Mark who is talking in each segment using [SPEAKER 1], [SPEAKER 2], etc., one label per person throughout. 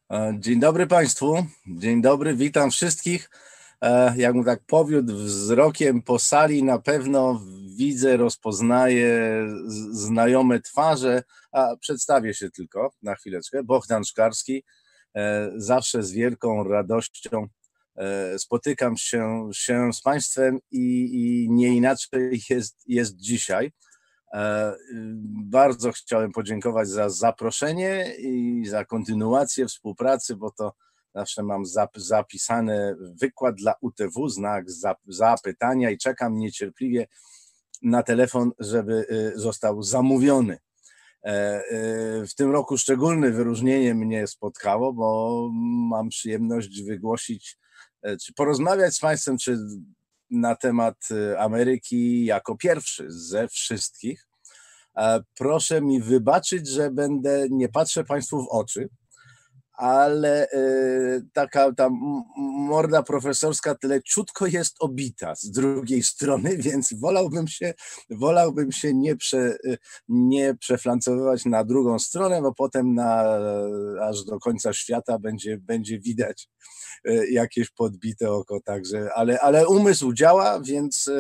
[SPEAKER 1] Dzień dobry Państwu, dzień dobry, witam wszystkich. Jakbym tak powiódł wzrokiem po sali, na pewno widzę, rozpoznaję znajome twarze, a przedstawię się tylko na chwileczkę. Bohdan Szkarski, zawsze z wielką radością spotykam się z Państwem i nie inaczej jest dzisiaj. Bardzo chciałem podziękować za zaproszenie i za kontynuację współpracy, bo to zawsze mam zapisany wykład dla UTW, znak zapytania i czekam niecierpliwie na telefon, żeby został zamówiony. W tym roku szczególne wyróżnienie mnie spotkało, bo mam przyjemność wygłosić, czy porozmawiać z Państwem, czy na temat Ameryki jako pierwszy ze wszystkich. Proszę mi wybaczyć, że nie patrzę Państwu w oczy, ale taka ta morda profesorska tyle ciutko jest obita z drugiej strony, więc wolałbym się nie przeflancowywać na drugą stronę, bo potem aż do końca świata będzie widać jakieś podbite oko, także, ale umysł działa, więc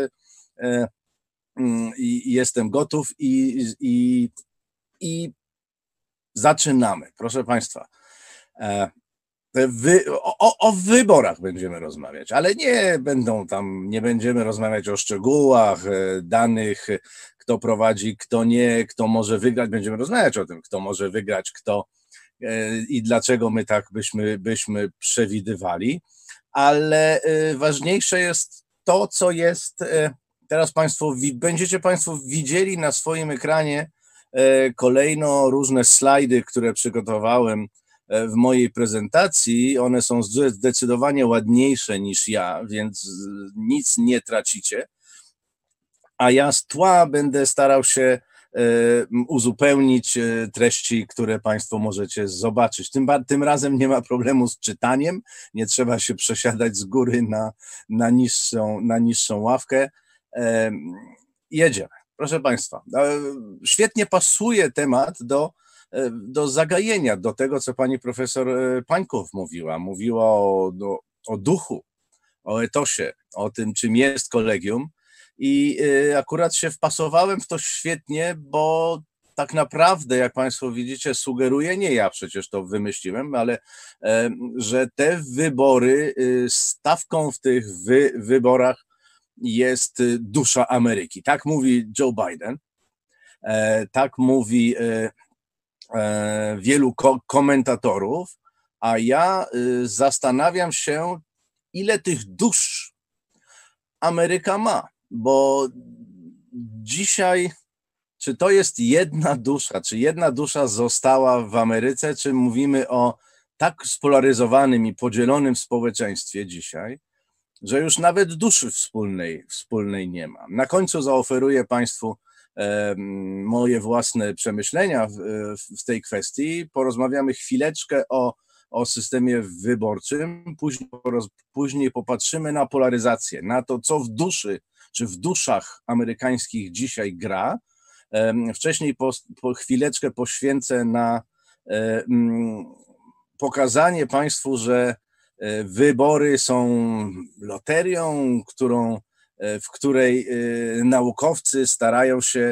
[SPEAKER 1] jestem gotów i zaczynamy. Proszę Państwa, o wyborach będziemy rozmawiać, ale nie będziemy rozmawiać o szczegółach danych, kto prowadzi, kto nie, kto może wygrać. Będziemy rozmawiać o tym, kto może wygrać, kto i dlaczego my tak byśmy przewidywali, ale ważniejsze jest to, co jest teraz. Będziecie Państwo widzieli na swoim ekranie kolejno różne slajdy, które przygotowałem w mojej prezentacji. One są zdecydowanie ładniejsze niż ja, więc nic nie tracicie, a ja z tła będę starał się uzupełnić treści, które Państwo możecie zobaczyć. Tym razem nie ma problemu z czytaniem, nie trzeba się przesiadać z góry na niższą ławkę. Jedziemy. Proszę Państwa, świetnie pasuje temat do zagajenia, do tego, co pani profesor Pańków mówiła. Mówiła o duchu, o etosie, o tym, czym jest kolegium. I akurat się wpasowałem w to świetnie, bo tak naprawdę, jak Państwo widzicie, sugeruję, nie ja przecież to wymyśliłem, ale że te wybory, stawką w tych wyborach jest dusza Ameryki. Tak mówi Joe Biden, tak mówi wielu komentatorów, a ja zastanawiam się, ile tych dusz Ameryka ma, bo dzisiaj, czy to jest jedna dusza, czy jedna dusza została w Ameryce, czy mówimy o tak spolaryzowanym i podzielonym społeczeństwie dzisiaj, że już nawet duszy wspólnej nie ma. Na końcu zaoferuję Państwu moje własne przemyślenia w tej kwestii. Porozmawiamy chwileczkę o systemie wyborczym, później popatrzymy na polaryzację, na to, co w duszy czy w duszach amerykańskich dzisiaj gra. Wcześniej chwileczkę poświęcę na pokazanie Państwu, że wybory są loterią, w której naukowcy starają się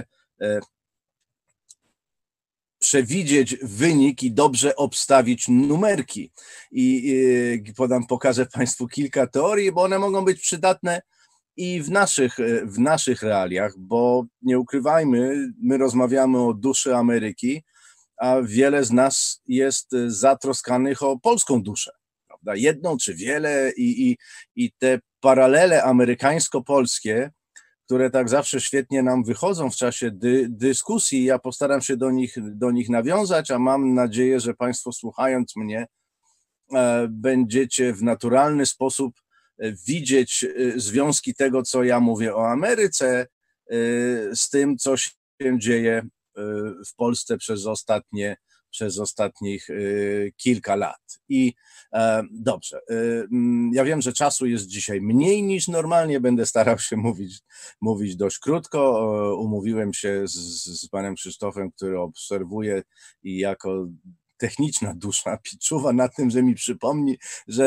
[SPEAKER 1] przewidzieć wynik i dobrze obstawić numerki. I pokażę Państwu kilka teorii, bo one mogą być przydatne i w naszych realiach, bo nie ukrywajmy, my rozmawiamy o duszy Ameryki, a wiele z nas jest zatroskanych o polską duszę, prawda? Jedną czy wiele i te paralele amerykańsko-polskie, które tak zawsze świetnie nam wychodzą w czasie dyskusji. Ja postaram się do nich nawiązać, a mam nadzieję, że Państwo, słuchając mnie, będziecie w naturalny sposób widzieć związki tego, co ja mówię o Ameryce, z tym, co się dzieje w Polsce przez ostatnich kilka lat. I dobrze, ja wiem, że czasu jest dzisiaj mniej niż normalnie, będę starał się mówić dość krótko. Umówiłem się z panem Krzysztofem, który obserwuje i jako techniczna dusza czuwa nad tym, że mi przypomni,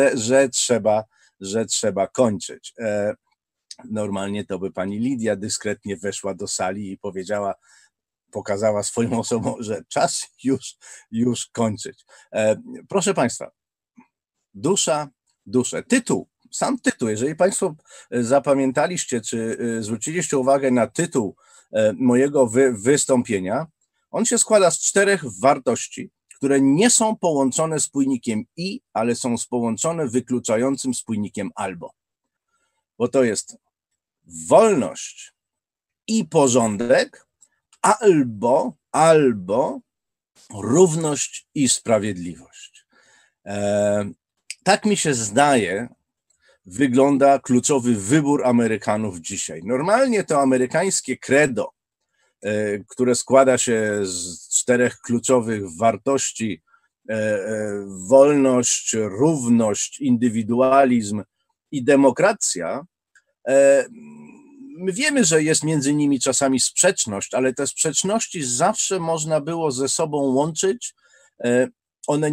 [SPEAKER 1] że trzeba kończyć. Normalnie to by pani Lidia dyskretnie weszła do sali i powiedziała, pokazała swoją osobą, że czas już kończyć. Proszę Państwa, duszę, sam tytuł, jeżeli Państwo zapamiętaliście, czy zwróciliście uwagę na tytuł mojego wystąpienia, on się składa z 4 wartości, które nie są połączone spójnikiem i, ale są połączone wykluczającym spójnikiem albo. Bo to jest wolność i porządek, albo równość i sprawiedliwość. Tak mi się zdaje, wygląda kluczowy wybór Amerykanów dzisiaj. Normalnie to amerykańskie credo, które składa się z 4 kluczowych wartości: wolność, równość, indywidualizm i demokracja. My wiemy, że jest między nimi czasami sprzeczność, ale te sprzeczności zawsze można było ze sobą łączyć. One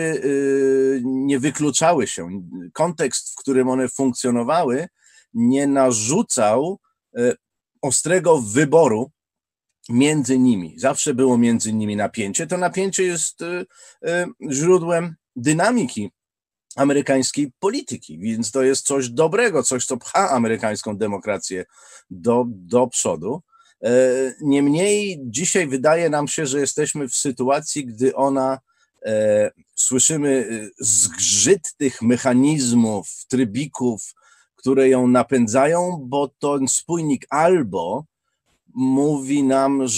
[SPEAKER 1] nie wykluczały się. Kontekst, w którym one funkcjonowały, nie narzucał ostrego wyboru między nimi. Zawsze było między nimi napięcie. To napięcie jest źródłem dynamiki amerykańskiej polityki, więc to jest coś dobrego, coś, co pcha amerykańską demokrację do przodu. Niemniej dzisiaj wydaje nam się, że jesteśmy w sytuacji, gdy słyszymy zgrzyt tych mechanizmów, trybików, które ją napędzają, bo ten spójnik albo mówi nam,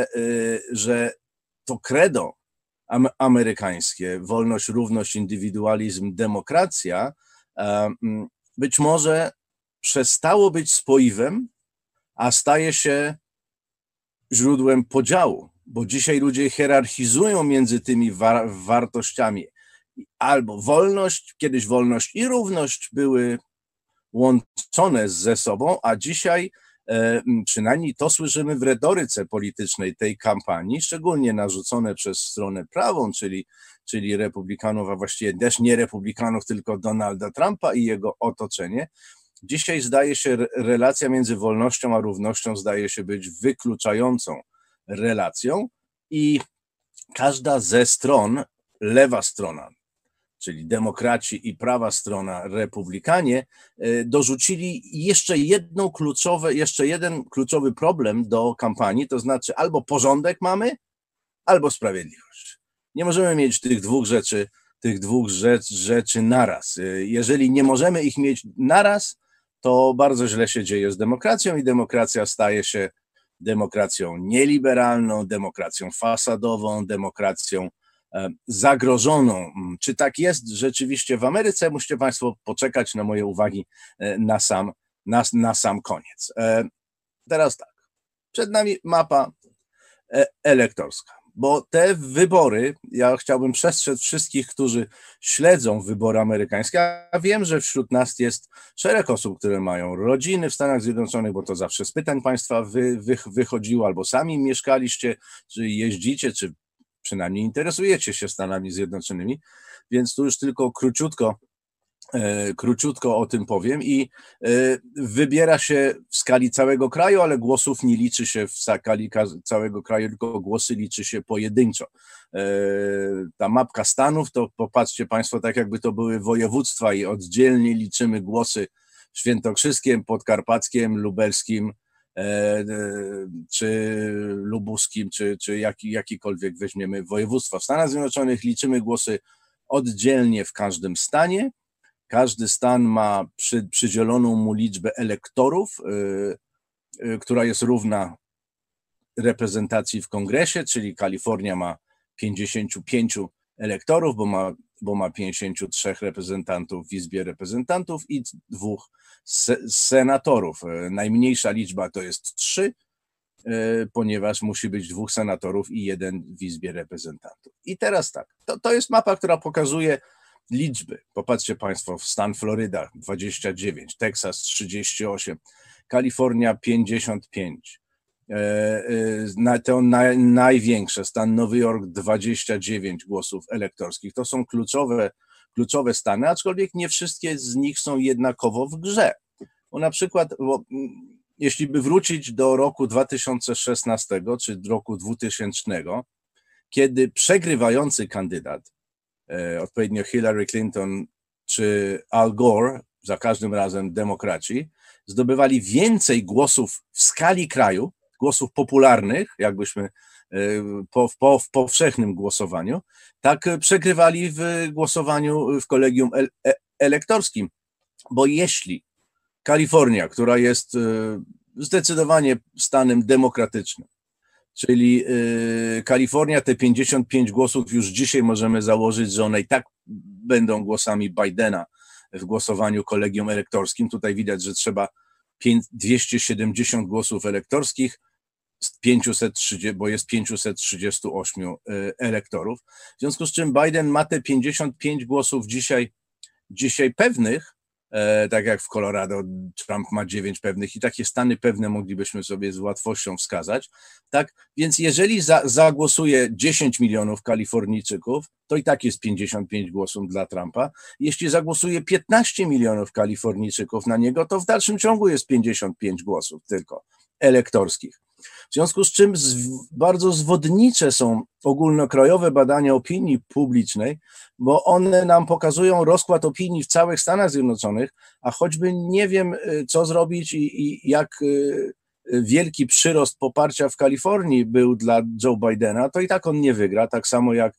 [SPEAKER 1] że to credo amerykańskie, wolność, równość, indywidualizm, demokracja, być może przestało być spoiwem, a staje się źródłem podziału, bo dzisiaj ludzie hierarchizują między tymi wartościami. Albo wolność, kiedyś wolność i równość były łączone ze sobą, a dzisiaj przynajmniej to słyszymy w retoryce politycznej tej kampanii, szczególnie narzucone przez stronę prawą, czyli republikanów, a właściwie też nie republikanów, tylko Donalda Trumpa i jego otoczenie. Dzisiaj zdaje się, relacja między wolnością a równością zdaje się być wykluczającą relacją i każda ze stron, lewa strona, czyli demokraci i prawa strona, republikanie, dorzucili jeszcze jeden kluczowy problem do kampanii, to znaczy albo porządek mamy, albo sprawiedliwość. Nie możemy mieć tych dwóch rzeczy naraz. Jeżeli nie możemy ich mieć naraz, to bardzo źle się dzieje z demokracją i demokracja staje się demokracją nieliberalną, demokracją fasadową, demokracją zagrożoną. Czy tak jest rzeczywiście w Ameryce? Musicie Państwo poczekać na moje uwagi na sam koniec. Teraz tak, przed nami mapa elektorska, bo te wybory, ja chciałbym przestrzec wszystkich, którzy śledzą wybory amerykańskie, a wiem, że wśród nas jest szereg osób, które mają rodziny w Stanach Zjednoczonych, bo to zawsze z pytań Państwa wychodziło, albo sami mieszkaliście, czy jeździcie, czy przynajmniej interesujecie się Stanami Zjednoczonymi, więc tu już tylko króciutko o tym powiem i wybiera się w skali całego kraju, ale głosów nie liczy się w skali całego kraju, tylko głosy liczy się pojedynczo. Ta mapka stanów, to popatrzcie Państwo, tak jakby to były województwa i oddzielnie liczymy głosy w Świętokrzyskiem, Podkarpackiem, Lubelskim, czy lubuskim, czy jakikolwiek weźmiemy województwa w Stanach Zjednoczonych, liczymy głosy oddzielnie w każdym stanie. Każdy stan ma przydzieloną mu liczbę elektorów, która jest równa reprezentacji w kongresie, czyli Kalifornia ma 55 elektorów, bo ma 53 reprezentantów w Izbie Reprezentantów i 2 senatorów. Najmniejsza liczba to jest 3, ponieważ musi być 2 senatorów i 1 w Izbie Reprezentantów. I teraz tak, to jest mapa, która pokazuje liczby. Popatrzcie Państwo, stan Floryda 29, Teksas 38, Kalifornia 55, największe, stan Nowy Jork 29 głosów elektorskich. To są kluczowe stany, aczkolwiek nie wszystkie z nich są jednakowo w grze. Bo na przykład, jeśli by wrócić do roku 2016 czy roku 2000, kiedy przegrywający kandydat, odpowiednio Hillary Clinton czy Al Gore, za każdym razem demokraci, zdobywali więcej głosów w skali kraju, głosów popularnych, jakbyśmy w powszechnym głosowaniu, tak przegrywali w głosowaniu w kolegium elektorskim. Bo jeśli Kalifornia, która jest zdecydowanie stanem demokratycznym, czyli Kalifornia, te 55 głosów już dzisiaj możemy założyć, że one i tak będą głosami Bidena w głosowaniu kolegium elektorskim. Tutaj widać, że trzeba 270 głosów elektorskich, z 530, bo jest 538 elektorów. W związku z czym Biden ma te 55 głosów dzisiaj pewnych, tak jak w Colorado Trump ma 9 pewnych i takie stany pewne moglibyśmy sobie z łatwością wskazać. Tak, więc jeżeli zagłosuje 10 milionów Kalifornijczyków, to i tak jest 55 głosów dla Trumpa. Jeśli zagłosuje 15 milionów Kalifornijczyków na niego, to w dalszym ciągu jest 55 głosów tylko elektorskich. W związku z czym bardzo zwodnicze są ogólnokrajowe badania opinii publicznej, bo one nam pokazują rozkład opinii w całych Stanach Zjednoczonych, a choćby nie wiem, co zrobić i jak wielki przyrost poparcia w Kalifornii był dla Joe Bidena, to i tak on nie wygra, tak samo jak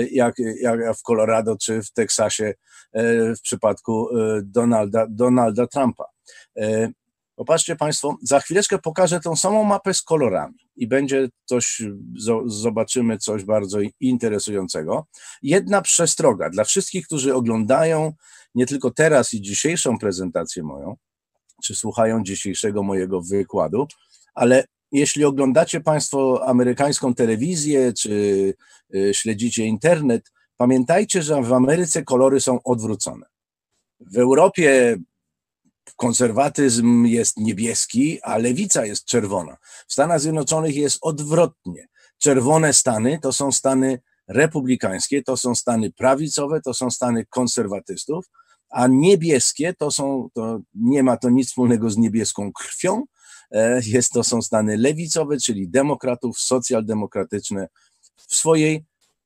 [SPEAKER 1] w Colorado czy w Teksasie w przypadku Donalda Trumpa. Popatrzcie Państwo, za chwileczkę pokażę tą samą mapę z kolorami i będzie zobaczymy coś bardzo interesującego. Jedna przestroga dla wszystkich, którzy oglądają nie tylko teraz i dzisiejszą prezentację moją, czy słuchają dzisiejszego mojego wykładu, ale jeśli oglądacie Państwo amerykańską telewizję, czy śledzicie internet, pamiętajcie, że w Ameryce kolory są odwrócone. W Europie konserwatyzm jest niebieski, a lewica jest czerwona. W Stanach Zjednoczonych jest odwrotnie. Czerwone stany to są stany republikańskie, to są stany prawicowe, to są stany konserwatystów, a niebieskie to nie ma to nic wspólnego z niebieską krwią, to są stany lewicowe, czyli demokratów, socjaldemokratyczne w swojej,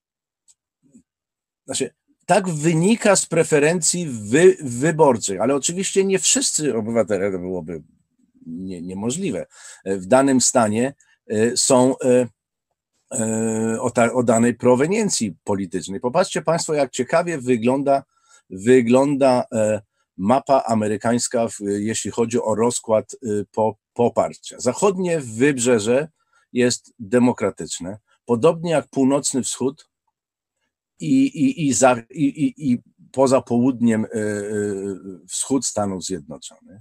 [SPEAKER 1] tak wynika z preferencji wyborczych, ale oczywiście nie wszyscy obywatele, to byłoby niemożliwe, w danym stanie są o danej proweniencji politycznej. Popatrzcie Państwo, jak ciekawie wygląda mapa amerykańska, jeśli chodzi o rozkład poparcia. Zachodnie wybrzeże jest demokratyczne, podobnie jak północny wschód, i poza południem wschód Stanów Zjednoczonych.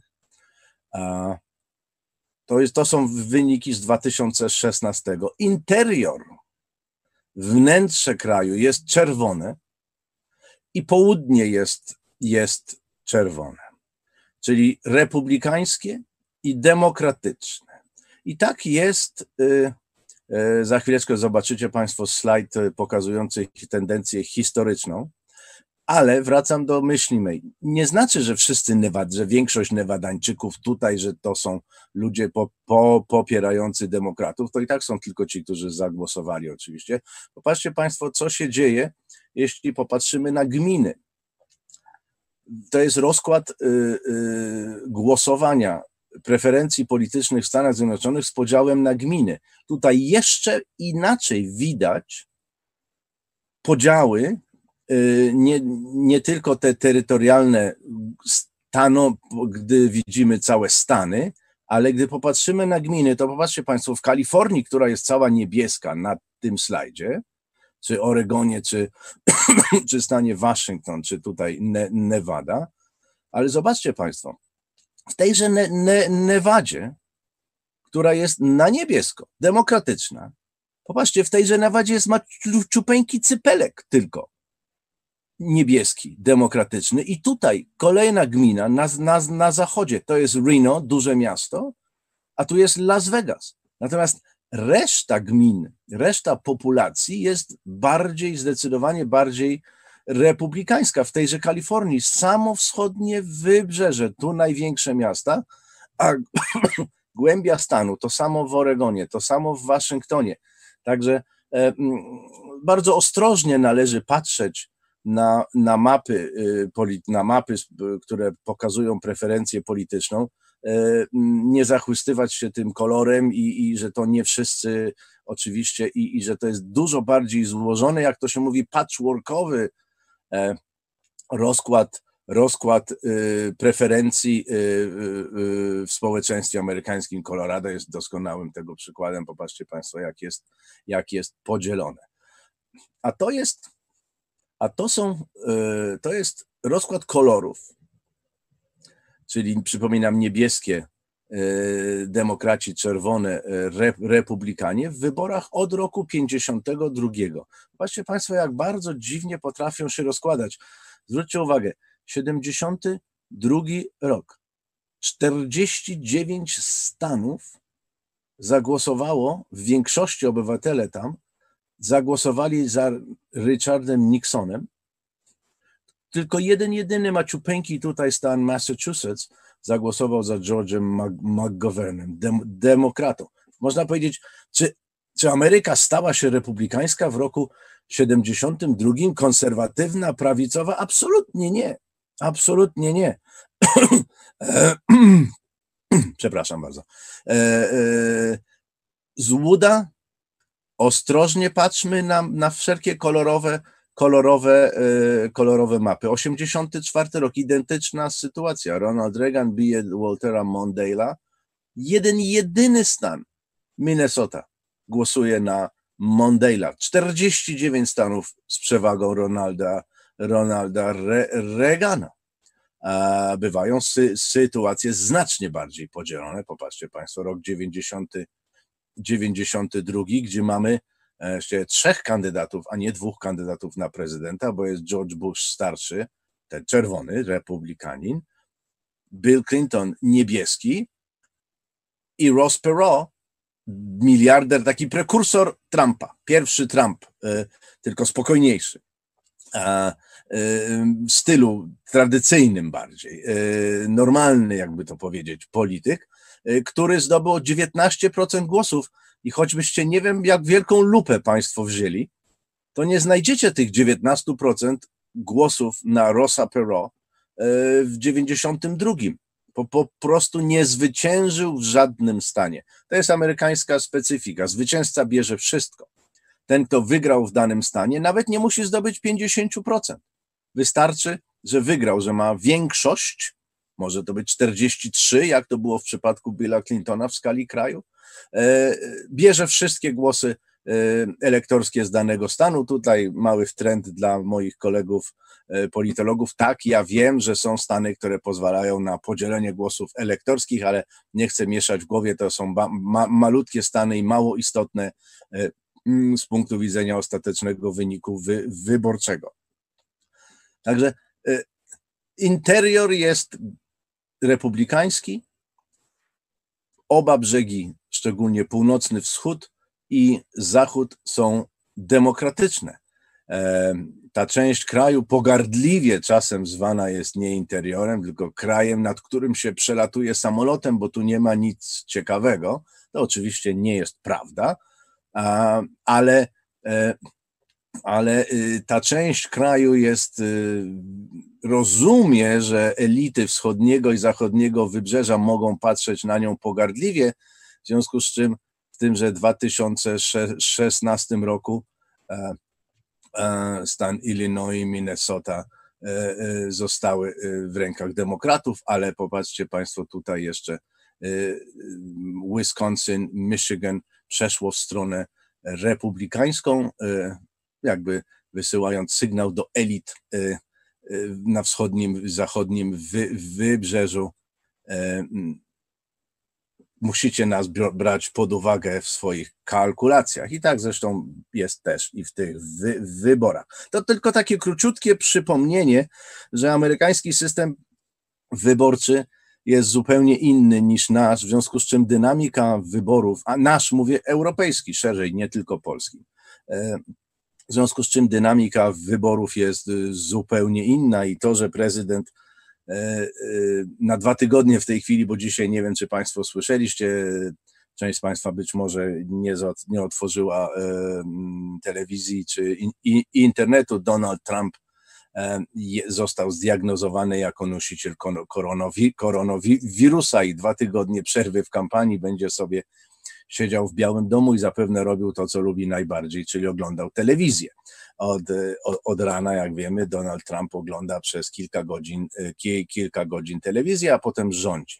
[SPEAKER 1] To są wyniki z 2016. Interior, wnętrze kraju jest czerwone i południe jest czerwone, czyli republikańskie i demokratyczne. I tak jest. Za chwileczkę zobaczycie Państwo slajd pokazujący tendencję historyczną, ale wracam do myśli mej. Nie znaczy, że że większość Nevadańczyków tutaj, że to są ludzie popierający demokratów, to i tak są tylko ci, którzy zagłosowali oczywiście. Popatrzcie Państwo, co się dzieje, jeśli popatrzymy na gminy. To jest rozkład głosowania preferencji politycznych w Stanach Zjednoczonych z podziałem na gminy. Tutaj jeszcze inaczej widać podziały, nie tylko te terytorialne gdy widzimy całe stany, ale gdy popatrzymy na gminy, to popatrzcie Państwo, w Kalifornii, która jest cała niebieska na tym slajdzie, czy Oregonie, czy stanie Waszyngton, czy tutaj Nevada, ale zobaczcie Państwo, w tejże Nevadzie, która jest na niebiesko, demokratyczna, popatrzcie, w tejże Nevadzie jest maciupeńki cypelek tylko niebieski, demokratyczny i tutaj kolejna gmina na zachodzie, to jest Reno, duże miasto, a tu jest Las Vegas. Natomiast reszta gmin, reszta populacji jest zdecydowanie bardziej republikańska. W tejże Kalifornii samo wschodnie wybrzeże, tu największe miasta, a głębia stanu, to samo w Oregonie, to samo w Waszyngtonie. Także bardzo ostrożnie należy patrzeć na mapy, które pokazują preferencję polityczną, nie zachwystywać się tym kolorem i że to nie wszyscy oczywiście i że to jest dużo bardziej złożony, jak to się mówi, patchworkowy rozkład preferencji w społeczeństwie amerykańskim. Colorado jest doskonałym tego przykładem. Popatrzcie Państwo, jak jest podzielone. To jest rozkład kolorów, czyli przypominam niebieskie demokraci, czerwone republikanie w wyborach od roku 52. Zobaczcie Państwo, jak bardzo dziwnie potrafią się rozkładać. Zwróćcie uwagę, 72 rok. 49 stanów zagłosowało, w większości obywatele tam zagłosowali za Richardem Nixonem. Tylko jedyny maciupeńki tutaj stan Massachusetts zagłosował za George'em McGovernem, demokratą. Można powiedzieć, czy Ameryka stała się republikańska w roku 72, konserwatywna, prawicowa? Absolutnie nie. Absolutnie nie. Przepraszam bardzo. Złuda, ostrożnie patrzmy na wszelkie kolorowe mapy. 84 rok, identyczna sytuacja. Ronald Reagan bije Waltera Mondale'a. Jedyny stan, Minnesota, głosuje na Mondale'a. 49 stanów z przewagą Ronalda Reagana. Bywają sytuacje znacznie bardziej podzielone. Popatrzcie Państwo, rok 92, gdzie mamy jeszcze 3 kandydatów, a nie 2 kandydatów na prezydenta, bo jest George Bush starszy, ten czerwony, republikanin, Bill Clinton niebieski i Ross Perot, miliarder, taki prekursor Trumpa, pierwszy Trump, tylko spokojniejszy, w stylu tradycyjnym bardziej, normalny, jakby to powiedzieć, polityk, który zdobył 19% głosów i choćbyście nie wiem jak wielką lupę Państwo wzięli, to nie znajdziecie tych 19% głosów na Rossa Perot w 92. Po prostu nie zwyciężył w żadnym stanie. To jest amerykańska specyfika. Zwycięzca bierze wszystko. Ten, kto wygrał w danym stanie, nawet nie musi zdobyć 50%. Wystarczy, że wygrał, że ma większość, może to być 43, jak to było w przypadku Billa Clintona w skali kraju, bierze wszystkie głosy elektorskie z danego stanu. Tutaj mały wtręt dla moich kolegów politologów. Tak, ja wiem, że są stany, które pozwalają na podzielenie głosów elektorskich, ale nie chcę mieszać w głowie, to są malutkie stany i mało istotne z punktu widzenia ostatecznego wyniku wyborczego. Także interior jest republikański, oba brzegi, szczególnie północny wschód i zachód, są demokratyczne. Ta część kraju pogardliwie czasem zwana jest nie interiorem, tylko krajem, nad którym się przelatuje samolotem, bo tu nie ma nic ciekawego. To oczywiście nie jest prawda, ale ta część kraju rozumie, że elity wschodniego i zachodniego wybrzeża mogą patrzeć na nią pogardliwie, w związku z czym w tymże 2016 roku stan Illinois i Minnesota zostały w rękach demokratów, ale popatrzcie Państwo, tutaj jeszcze Wisconsin, Michigan przeszło w stronę republikańską, jakby wysyłając sygnał do elit na wschodnim, zachodnim wybrzeżu. Musicie nas brać pod uwagę w swoich kalkulacjach. I tak zresztą jest też i w tych wyborach. To tylko takie króciutkie przypomnienie, że amerykański system wyborczy jest zupełnie inny niż nasz, w związku z czym dynamika wyborów, a nasz, mówię europejski szerzej, nie tylko polski, w związku z czym dynamika wyborów jest zupełnie inna i to, że prezydent na 2 tygodnie w tej chwili, bo dzisiaj nie wiem, czy Państwo słyszeliście, część z Państwa być może nie otworzyła telewizji czy internetu, Donald Trump został zdiagnozowany jako nosiciel koronawirusa i 2 tygodnie przerwy w kampanii będzie sobie siedział w Białym Domu i zapewne robił to, co lubi najbardziej, czyli oglądał telewizję. Od rana, jak wiemy, Donald Trump ogląda przez kilka godzin telewizję, a potem rządzi.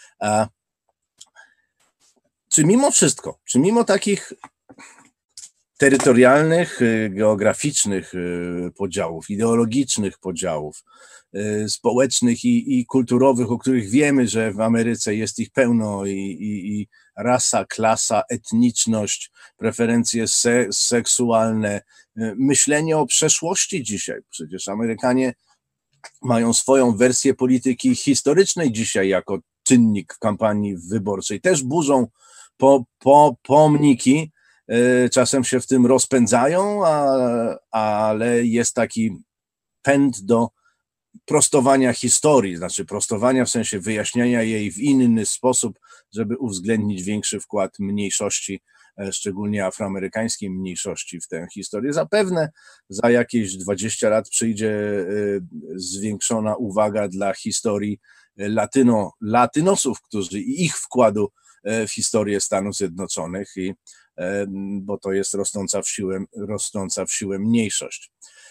[SPEAKER 1] Czy mimo wszystko, czy mimo takich terytorialnych, geograficznych podziałów, ideologicznych podziałów, społecznych i kulturowych, o których wiemy, że w Ameryce jest ich pełno i rasa, klasa, etniczność, preferencje seksualne, myślenie o przeszłości dzisiaj. Przecież Amerykanie mają swoją wersję polityki historycznej dzisiaj jako czynnik w kampanii wyborczej. Też burzą pomniki, czasem się w tym rozpędzają, ale jest taki pęd do prostowania historii, znaczy prostowania w sensie wyjaśniania jej w inny sposób, żeby uwzględnić większy wkład mniejszości, szczególnie afroamerykańskiej mniejszości w tę historię. Zapewne za jakieś 20 lat przyjdzie zwiększona uwaga dla historii latynosów, którzy i ich wkładu w historię Stanów Zjednoczonych, bo to jest rosnąca w siłę mniejszość.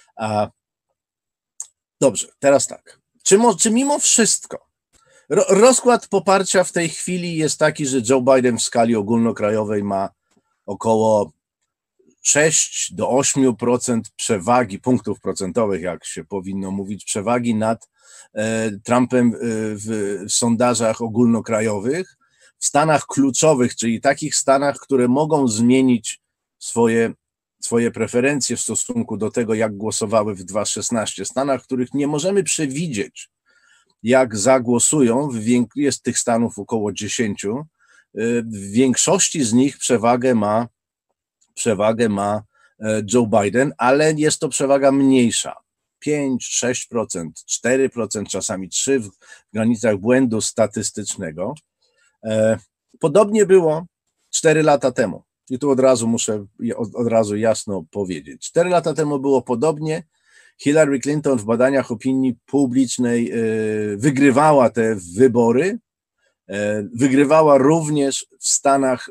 [SPEAKER 1] Dobrze, teraz tak. Czy mimo wszystko rozkład poparcia w tej chwili jest taki, że Joe Biden w skali ogólnokrajowej ma około 6 do 8% przewagi, punktów procentowych, jak się powinno mówić, przewagi nad Trumpem w sondażach ogólnokrajowych, w stanach kluczowych, czyli takich stanach, które mogą zmienić swoje preferencje w stosunku do tego, jak głosowały w 2016. Stanach, w których nie możemy przewidzieć, jak zagłosują, jest tych stanów około 10. W większości z nich przewagę ma Joe Biden, ale jest to przewaga mniejsza. 5, 6%, 4%, czasami 3% w granicach błędu statystycznego. Podobnie było 4 lata temu. I tu muszę od razu jasno powiedzieć. 4 lata temu było podobnie. Hillary Clinton w badaniach opinii publicznej wygrywała te wybory. Wygrywała również w stanach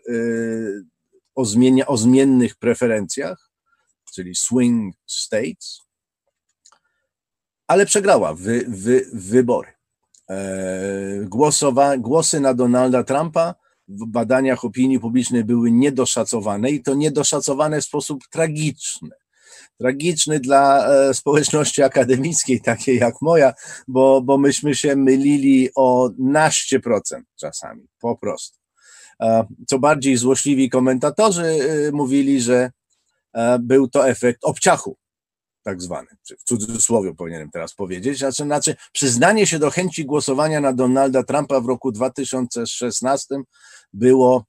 [SPEAKER 1] o zmiennych preferencjach, czyli swing states, ale przegrała wybory. Głosy na Donalda Trumpa w badaniach opinii publicznej były niedoszacowane i to niedoszacowane w sposób tragiczny. Tragiczny dla społeczności akademickiej, takiej jak moja, bo myśmy się mylili o naście procent czasami, po prostu. Co bardziej złośliwi komentatorzy mówili, że był to efekt obciachu, tak zwany, czy w cudzysłowie powinienem teraz powiedzieć, znaczy przyznanie się do chęci głosowania na Donalda Trumpa w roku 2016 było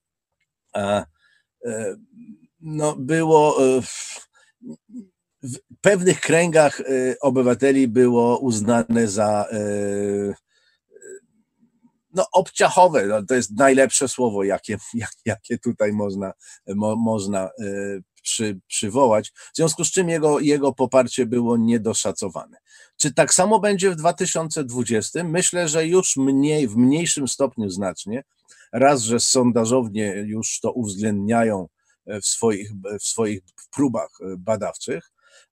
[SPEAKER 1] w pewnych kręgach obywateli było uznane za obciachowe. To jest najlepsze słowo, jakie tutaj można przywołać, w związku z czym jego poparcie było niedoszacowane. Czy tak samo będzie w 2020? Myślę, że już w mniejszym stopniu znacznie. Raz, że sondażownie już to uwzględniają w swoich próbach badawczych,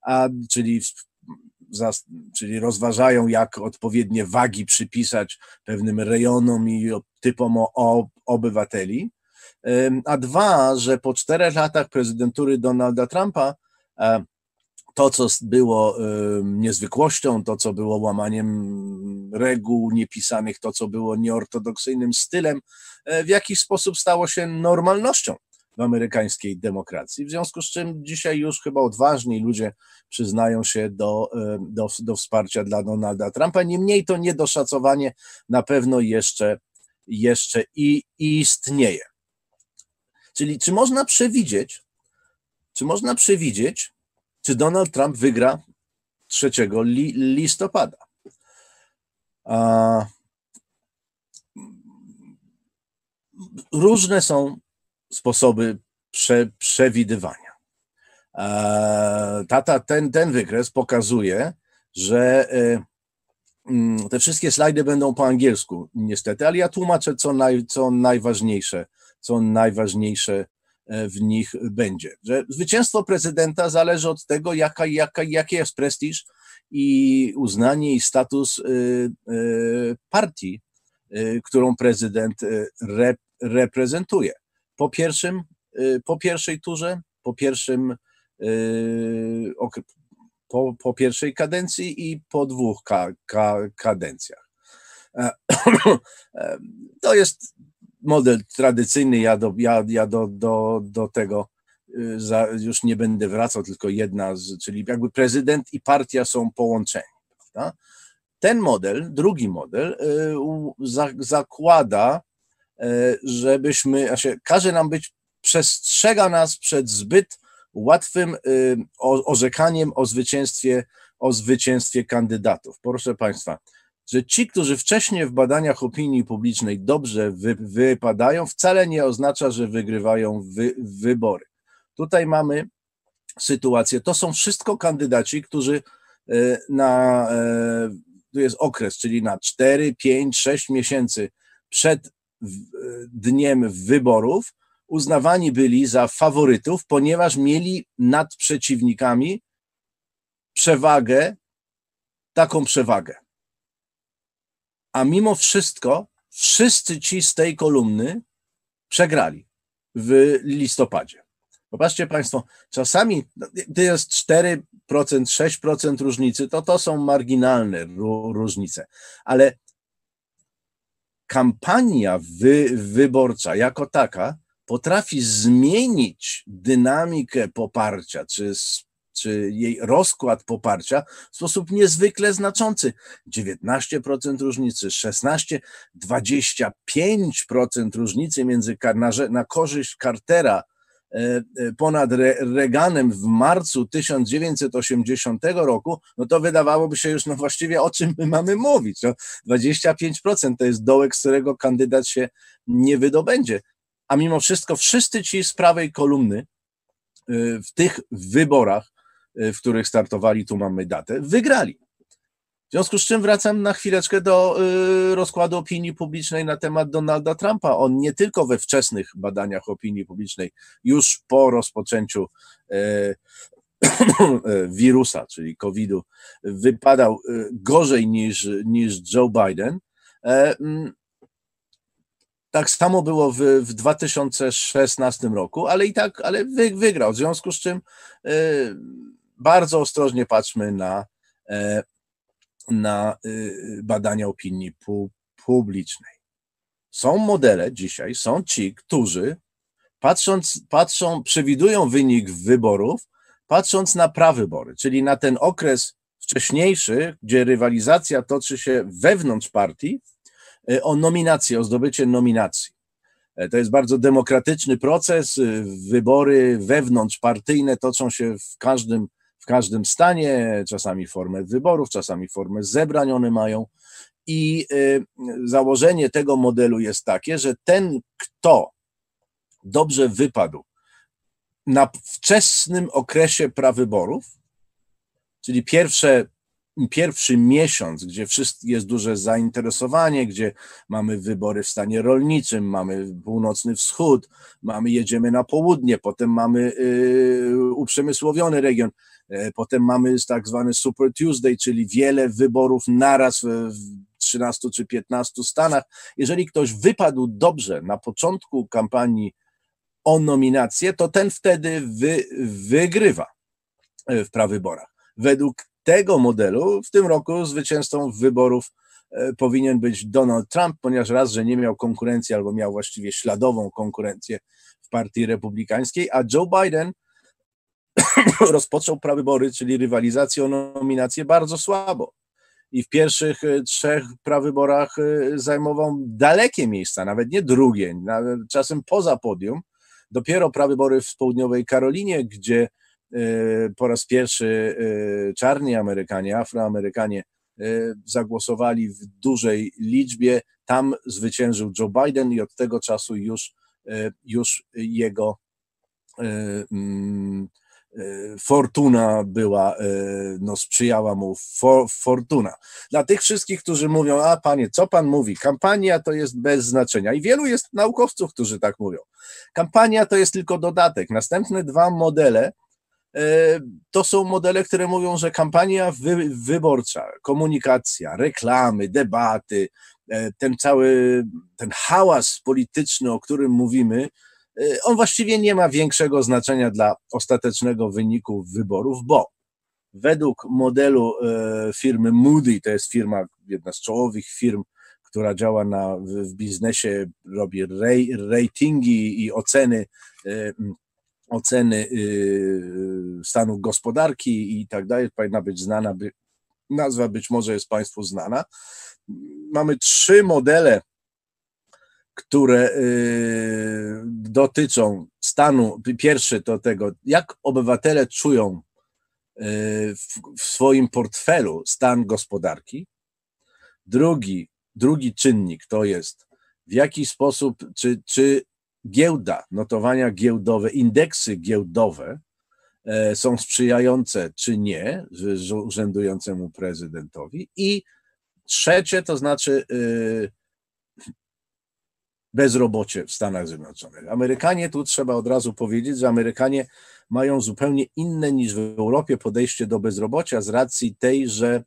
[SPEAKER 1] czyli rozważają, jak odpowiednie wagi przypisać pewnym rejonom i typom obywateli. A dwa, że po 4 latach prezydentury Donalda Trumpa to, co było niezwykłością, to, co było łamaniem reguł niepisanych, to, co było nieortodoksyjnym stylem, w jakiś sposób stało się normalnością w amerykańskiej demokracji, w związku z czym dzisiaj już chyba odważni ludzie przyznają się do wsparcia dla Donalda Trumpa. Niemniej to niedoszacowanie na pewno jeszcze istnieje. Czyli czy można przewidzieć, czy Donald Trump wygra 3 listopada? Różne są sposoby przewidywania. Ten wykres pokazuje, że te wszystkie slajdy będą po angielsku niestety, ale ja tłumaczę, co najważniejsze w nich będzie. Że zwycięstwo prezydenta zależy od tego, jaki jest prestiż i uznanie i status partii, którą prezydent reprezentuje. Po pierwszej turze, po pierwszej kadencji i po 2 kadencjach. To jest model tradycyjny, ja do tego już nie będę wracał, tylko czyli jakby prezydent i partia są połączeni. Prawda? Ten model, drugi model, zakłada, przestrzega nas przed zbyt łatwym orzekaniem o zwycięstwie kandydatów. Proszę Państwa, że ci, którzy wcześniej w badaniach opinii publicznej dobrze wypadają, wcale nie oznacza, że wygrywają wybory. Tutaj mamy sytuację, to są wszystko kandydaci, którzy tu jest okres, czyli na 4, 5, 6 miesięcy przed dniem wyborów uznawani byli za faworytów, ponieważ mieli nad przeciwnikami taką przewagę. A mimo wszystko wszyscy ci z tej kolumny przegrali w listopadzie. Popatrzcie Państwo, czasami to jest 4%, 6% różnicy, to są marginalne różnice, ale kampania wyborcza jako taka potrafi zmienić dynamikę poparcia, czy jej rozkład poparcia w sposób niezwykle znaczący. 19% różnicy, 16%, 25% różnicy na korzyść Cartera ponad Reaganem w marcu 1980 roku, no to wydawałoby się już, no właściwie o czym my mamy mówić? No 25% to jest dołek, z którego kandydat się nie wydobędzie. A mimo wszystko wszyscy ci z prawej kolumny w tych wyborach, w których startowali, tu mamy datę, wygrali. W związku z czym wracam na chwileczkę do rozkładu opinii publicznej na temat Donalda Trumpa. On nie tylko we wczesnych badaniach opinii publicznej, już po rozpoczęciu wirusa, czyli COVID-u, wypadał gorzej niż Joe Biden. Tak samo było w 2016 roku, ale wygrał. W związku z czym bardzo ostrożnie patrzmy na badania opinii publicznej. Są modele dzisiaj, są ci, którzy przewidują wynik wyborów, patrząc na prawybory, czyli na ten okres wcześniejszy, gdzie rywalizacja toczy się wewnątrz partii, o nominację, o zdobycie nominacji. To jest bardzo demokratyczny proces, wybory wewnątrzpartyjne toczą się w każdym stanie, czasami formę wyborów, czasami formę zebrań one mają i założenie tego modelu jest takie, że ten, kto dobrze wypadł na wczesnym okresie prawyborów, czyli pierwszy miesiąc, gdzie jest duże zainteresowanie, gdzie mamy wybory w stanie rolniczym, mamy północny wschód, jedziemy na południe, potem mamy uprzemysłowiony region, potem mamy tak zwany Super Tuesday, czyli wiele wyborów naraz w 13 czy 15 stanach. Jeżeli ktoś wypadł dobrze na początku kampanii o nominację, to ten wtedy wygrywa w prawyborach. Według tego modelu w tym roku zwycięzcą wyborów powinien być Donald Trump, ponieważ raz, że nie miał konkurencji albo miał właściwie śladową konkurencję w partii republikańskiej, a Joe Biden rozpoczął prawybory, czyli rywalizację o nominację bardzo słabo. I w pierwszych 3 prawyborach zajmował dalekie miejsca, nawet nie drugie, czasem poza podium. Dopiero prawybory w południowej Karolinie, gdzie po raz pierwszy czarni Amerykanie, Afroamerykanie zagłosowali w dużej liczbie, tam zwyciężył Joe Biden i od tego czasu już jego fortuna była, no sprzyjała mu fortuna. Dla tych wszystkich, którzy mówią, a panie, co pan mówi, kampania to jest bez znaczenia i wielu jest naukowców, którzy tak mówią. Kampania to jest tylko dodatek. Następne 2 modele to są modele, które mówią, że kampania wyborcza, komunikacja, reklamy, debaty, ten hałas polityczny, o którym mówimy, on właściwie nie ma większego znaczenia dla ostatecznego wyniku wyborów, bo według modelu firmy Moody, to jest firma, jedna z czołowych firm, która działa w biznesie, robi ratingi i oceny stanu gospodarki i tak dalej, powinna być znana, nazwa być może jest Państwu znana. Mamy 3 modele, które dotyczą stanu. Pierwszy to tego, jak obywatele czują w swoim portfelu stan gospodarki. Drugi czynnik to jest, w jaki sposób, czy giełda, notowania giełdowe, indeksy giełdowe są sprzyjające, czy nie, urzędującemu prezydentowi. I trzecie, to znaczy bezrobocie w Stanach Zjednoczonych. Amerykanie, tu trzeba od razu powiedzieć, że Amerykanie mają zupełnie inne niż w Europie podejście do bezrobocia z racji tej, że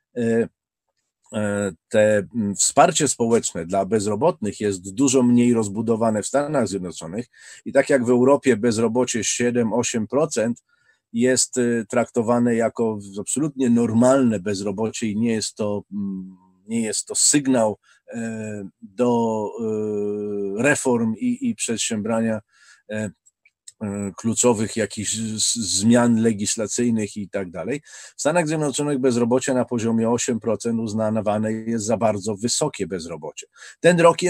[SPEAKER 1] te wsparcie społeczne dla bezrobotnych jest dużo mniej rozbudowane w Stanach Zjednoczonych i tak jak w Europie bezrobocie 7-8% jest traktowane jako absolutnie normalne bezrobocie i nie jest to sygnał do reform i przedsiębrania kluczowych jakichś zmian legislacyjnych i tak dalej. W Stanach Zjednoczonych bezrobocie na poziomie 8% uznawane jest za bardzo wysokie bezrobocie. Ten rok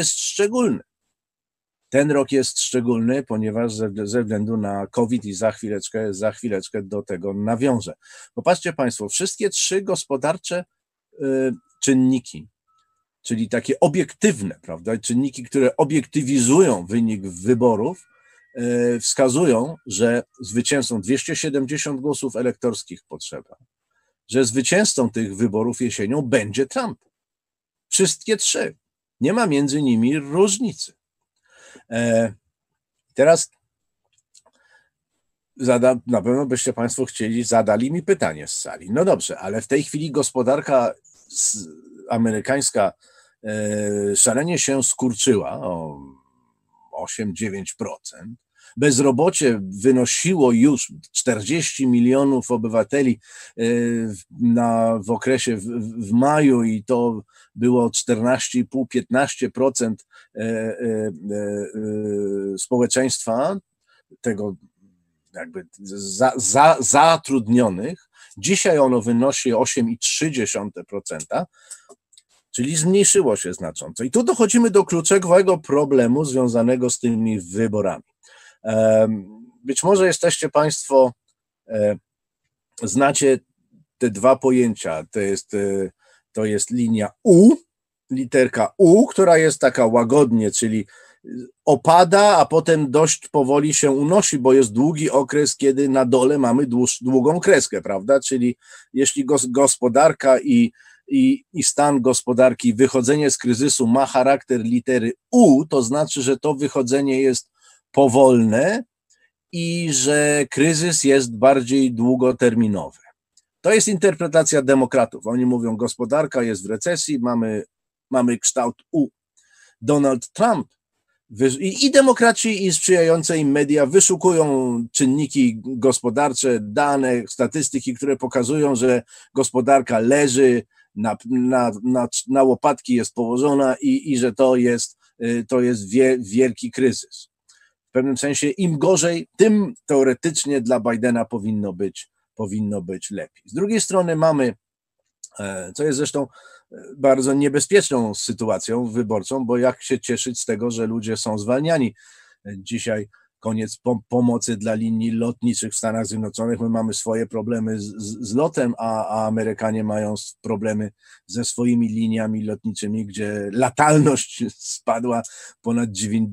[SPEAKER 1] jest szczególny, ponieważ ze względu na COVID i za chwileczkę do tego nawiążę. Popatrzcie Państwo, wszystkie 3 gospodarcze czynniki, czyli takie obiektywne, prawda, czynniki, które obiektywizują wynik wyborów, wskazują, że zwycięzcą 270 głosów elektorskich potrzeba, że zwycięzcą tych wyborów jesienią będzie Trump. Wszystkie 3. Nie ma między nimi różnicy. Teraz na pewno byście Państwo zadali mi pytanie z sali. No dobrze, ale w tej chwili gospodarka amerykańska szalenie się skurczyła o 8-9%. Bezrobocie wynosiło już 40 milionów obywateli w okresie w maju i to było 14,5-15% społeczeństwa tego jakby zatrudnionych. Dzisiaj ono wynosi 8,3%, czyli zmniejszyło się znacząco. I tu dochodzimy do kluczowego problemu związanego z tymi wyborami. Być może jesteście Państwo, znacie te 2 pojęcia, to jest linia U, literka U, która jest taka łagodnie, czyli opada, a potem dość powoli się unosi, bo jest długi okres, kiedy na dole mamy długą kreskę, prawda? Czyli jeśli gospodarka i stan gospodarki, wychodzenie z kryzysu ma charakter litery U, to znaczy, że to wychodzenie jest powolne i że kryzys jest bardziej długoterminowy. To jest interpretacja demokratów. Oni mówią, gospodarka jest w recesji, mamy kształt U. Donald Trump i demokraci, i sprzyjające im media wyszukują czynniki gospodarcze, dane, statystyki, które pokazują, że gospodarka leży, na łopatki jest położona i że to jest wielki kryzys. w pewnym sensie im gorzej, tym teoretycznie dla Bidena powinno być lepiej. Z drugiej strony mamy, co jest zresztą bardzo niebezpieczną sytuacją wyborczą, bo jak się cieszyć z tego, że ludzie są zwalniani. Dzisiaj koniec pomocy dla linii lotniczych w Stanach Zjednoczonych. My mamy swoje problemy z lotem, a Amerykanie mają problemy ze swoimi liniami lotniczymi, gdzie latalność spadła ponad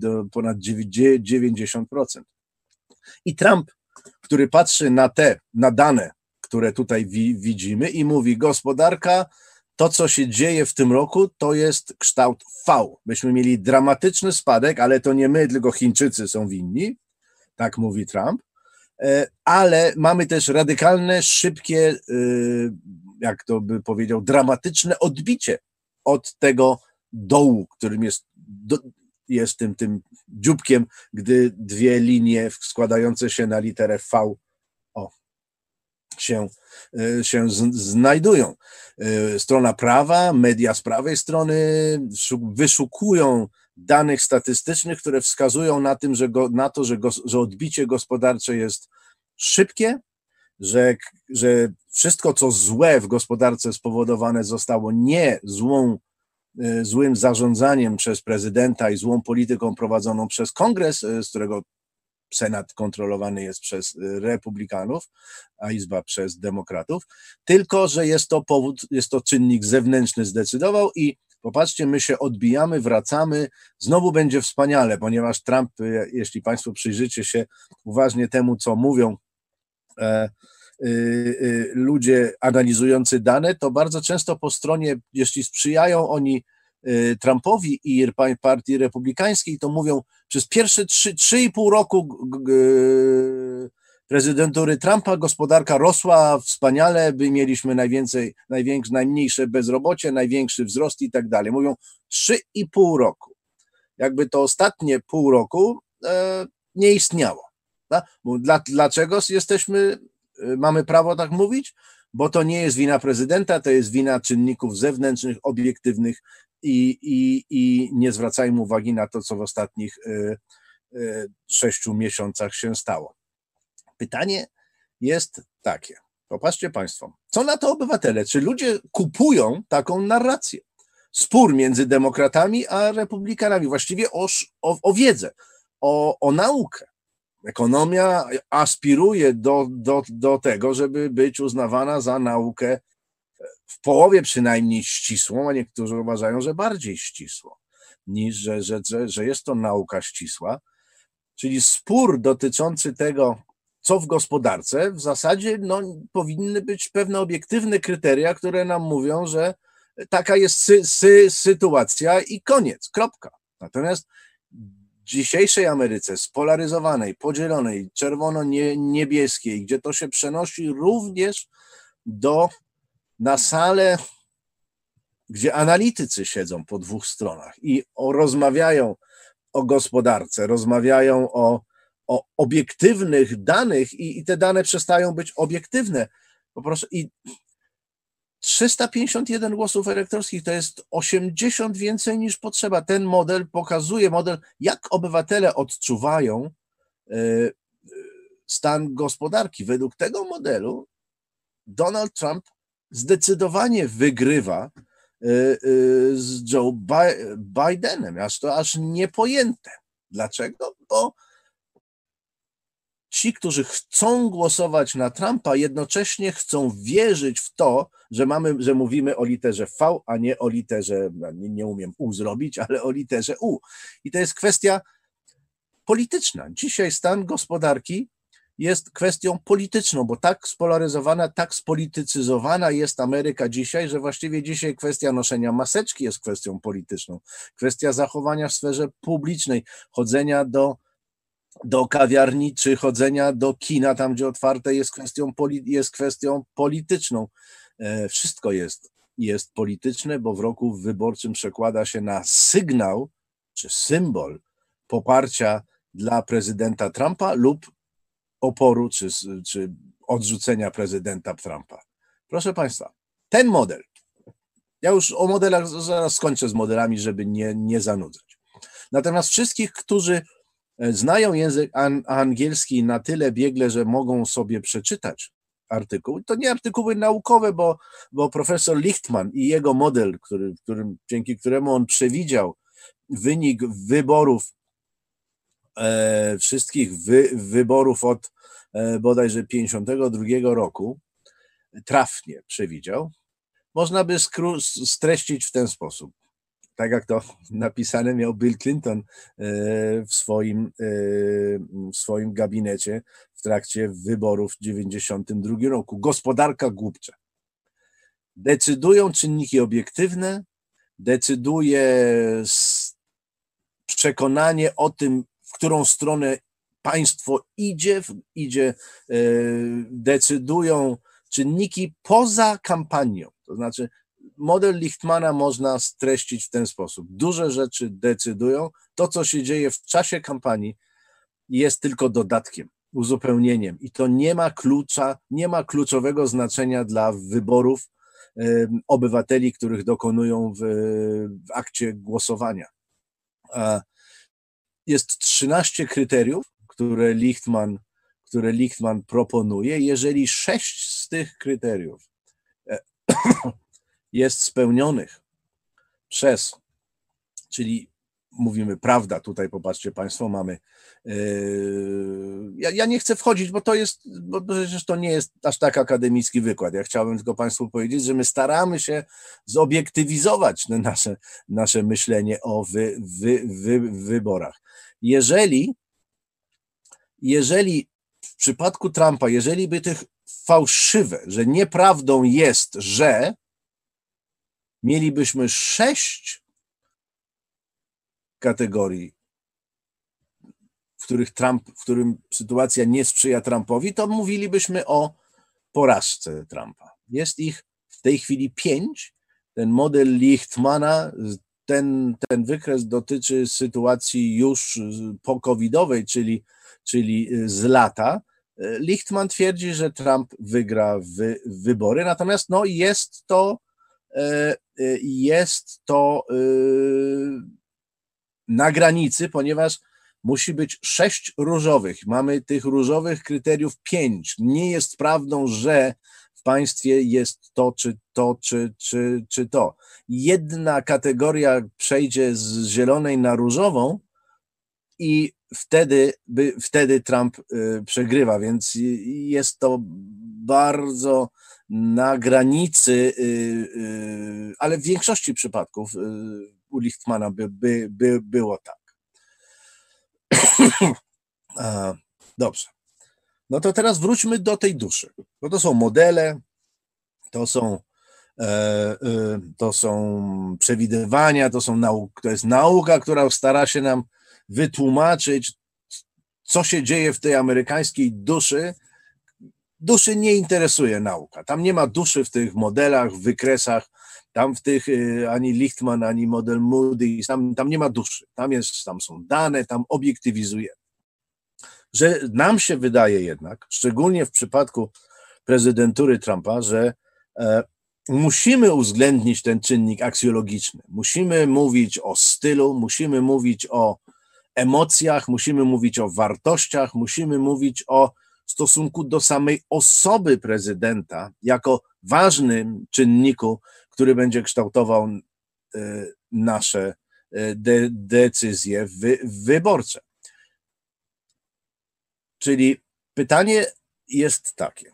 [SPEAKER 1] 90%. I Trump, który patrzy na dane, które tutaj widzimy i mówi, gospodarka, to co się dzieje w tym roku, to jest kształt V. Myśmy mieli dramatyczny spadek, ale to nie my, tylko Chińczycy są winni, tak mówi Trump, ale mamy też radykalne, szybkie, jak to by powiedział, dramatyczne odbicie od tego dołu, którym jest tym dzióbkiem, gdy dwie linie składające się na literę V się znajdują. Strona prawa, media z prawej strony wyszukują danych statystycznych, które wskazują na to, że odbicie gospodarcze jest szybkie, że wszystko, co złe w gospodarce spowodowane zostało nie złym zarządzaniem przez prezydenta i złą polityką prowadzoną przez Kongres, z którego Senat kontrolowany jest przez republikanów, a Izba przez demokratów, tylko że jest to czynnik zewnętrzny zdecydował i popatrzcie, my się odbijamy, wracamy, znowu będzie wspaniale, ponieważ Trump, jeśli Państwo przyjrzycie się uważnie temu, co mówią ludzie analizujący dane, to bardzo często po stronie, jeśli sprzyjają oni Trumpowi i partii republikańskiej, to mówią, przez pierwsze 3,5 roku prezydentury Trumpa gospodarka rosła wspaniale, mieliśmy najmniejsze bezrobocie, największy wzrost i tak dalej. Mówią 3,5 roku. Jakby to ostatnie pół roku nie istniało. Dlaczego mamy prawo tak mówić? Bo to nie jest wina prezydenta, to jest wina czynników zewnętrznych, obiektywnych i nie zwracajmy uwagi na to, co w ostatnich 6 miesiącach się stało. Pytanie jest takie, popatrzcie Państwo, co na to obywatele? Czy ludzie kupują taką narrację? Spór między demokratami a republikanami, właściwie o wiedzę, o naukę. Ekonomia aspiruje do tego, żeby być uznawana za naukę w połowie przynajmniej ścisłą, a niektórzy uważają, że bardziej ścisłą, niż że jest to nauka ścisła. Czyli spór dotyczący tego, co w gospodarce, w zasadzie powinny być pewne obiektywne kryteria, które nam mówią, że taka jest sytuacja i koniec, kropka. Natomiast w dzisiejszej Ameryce spolaryzowanej, podzielonej, czerwono-niebieskiej, gdzie to się przenosi również na salę, gdzie analitycy siedzą po dwóch stronach i rozmawiają o gospodarce, rozmawiają o obiektywnych danych i te dane przestają być obiektywne. Po prostu i 351 głosów elektorskich to jest 80 więcej niż potrzeba. Ten model pokazuje jak obywatele odczuwają stan gospodarki. Według tego modelu Donald Trump zdecydowanie wygrywa z Joe Bidenem. Aż niepojęte. Dlaczego? Bo ci, którzy chcą głosować na Trumpa, jednocześnie chcą wierzyć w to, że mówimy o literze V, a nie o literze, nie umiem U zrobić, ale o literze U. I to jest kwestia polityczna. Dzisiaj stan gospodarki jest kwestią polityczną, bo tak spolaryzowana, tak spolitycyzowana jest Ameryka dzisiaj, że właściwie dzisiaj kwestia noszenia maseczki jest kwestią polityczną. Kwestia zachowania w sferze publicznej, chodzenia do kawiarni czy chodzenia do kina, tam gdzie otwarte, jest kwestią polityczną. Wszystko jest polityczne, bo w roku wyborczym przekłada się na sygnał czy symbol poparcia dla prezydenta Trumpa lub oporu czy odrzucenia prezydenta Trumpa. Proszę Państwa, ten model, ja już o modelach zaraz skończę z modelami, żeby nie zanudzać. Natomiast wszystkich, którzy znają język angielski na tyle biegle, że mogą sobie przeczytać artykuł. To nie artykuły naukowe, bo profesor Lichtman i jego model, dzięki któremu on przewidział wynik wyborów, wszystkich wyborów od bodajże 52 roku, trafnie przewidział, można by streścić w ten sposób. Tak jak to napisane miał Bill Clinton w swoim gabinecie w trakcie wyborów w 1992 roku. Gospodarka głupcza. Decydują czynniki obiektywne, decyduje przekonanie o tym, w którą stronę państwo idzie, decydują czynniki poza kampanią. To znaczy model Lichtmana można streścić w ten sposób. Duże rzeczy decydują. To, co się dzieje w czasie kampanii, jest tylko dodatkiem, uzupełnieniem. I to nie ma kluczowego znaczenia dla wyborów obywateli, których dokonują w akcie głosowania. Jest 13 kryteriów, które Lichtman proponuje. Jeżeli 6 z tych kryteriów jest spełnionych czyli mówimy prawda, tutaj popatrzcie Państwo, mamy, ja nie chcę wchodzić, bo przecież to nie jest aż tak akademicki wykład. Ja chciałbym tylko Państwu powiedzieć, że my staramy się zobiektywizować nasze myślenie o wyborach. Jeżeli w przypadku Trumpa, jeżeli by tych fałszywe, że nieprawdą jest, że mielibyśmy 6 kategorii, w którym sytuacja nie sprzyja Trumpowi, to mówilibyśmy o porażce Trumpa. Jest ich w tej chwili 5. Ten model Lichtmana, ten wykres dotyczy sytuacji już po-covidowej, czyli z lata. Lichtman twierdzi, że Trump wygra wybory, natomiast jest to na granicy, ponieważ musi być 6 różowych. Mamy tych różowych kryteriów 5. Nie jest prawdą, że w państwie jest to, czy to. Jedna kategoria przejdzie z zielonej na różową i wtedy Trump przegrywa, więc jest to bardzo na granicy, ale w większości przypadków u Lichtmana było tak. Dobrze. No to teraz wróćmy do tej duszy. Bo to są modele, to są przewidywania, to jest nauka, która stara się nam wytłumaczyć, co się dzieje w tej amerykańskiej duszy. Duszy nie interesuje nauka. Tam nie ma duszy w tych modelach, w wykresach, tam w tych ani Lichtman, ani model Moody's, tam nie ma duszy. Tam są dane, tam obiektywizuje. Że nam się wydaje jednak, szczególnie w przypadku prezydentury Trumpa, że musimy uwzględnić ten czynnik aksjologiczny. Musimy mówić o stylu, musimy mówić o emocjach, musimy mówić o wartościach, musimy mówić o stosunku do samej osoby prezydenta jako ważnym czynniku, który będzie kształtował nasze decyzje wyborcze. Czyli pytanie jest takie: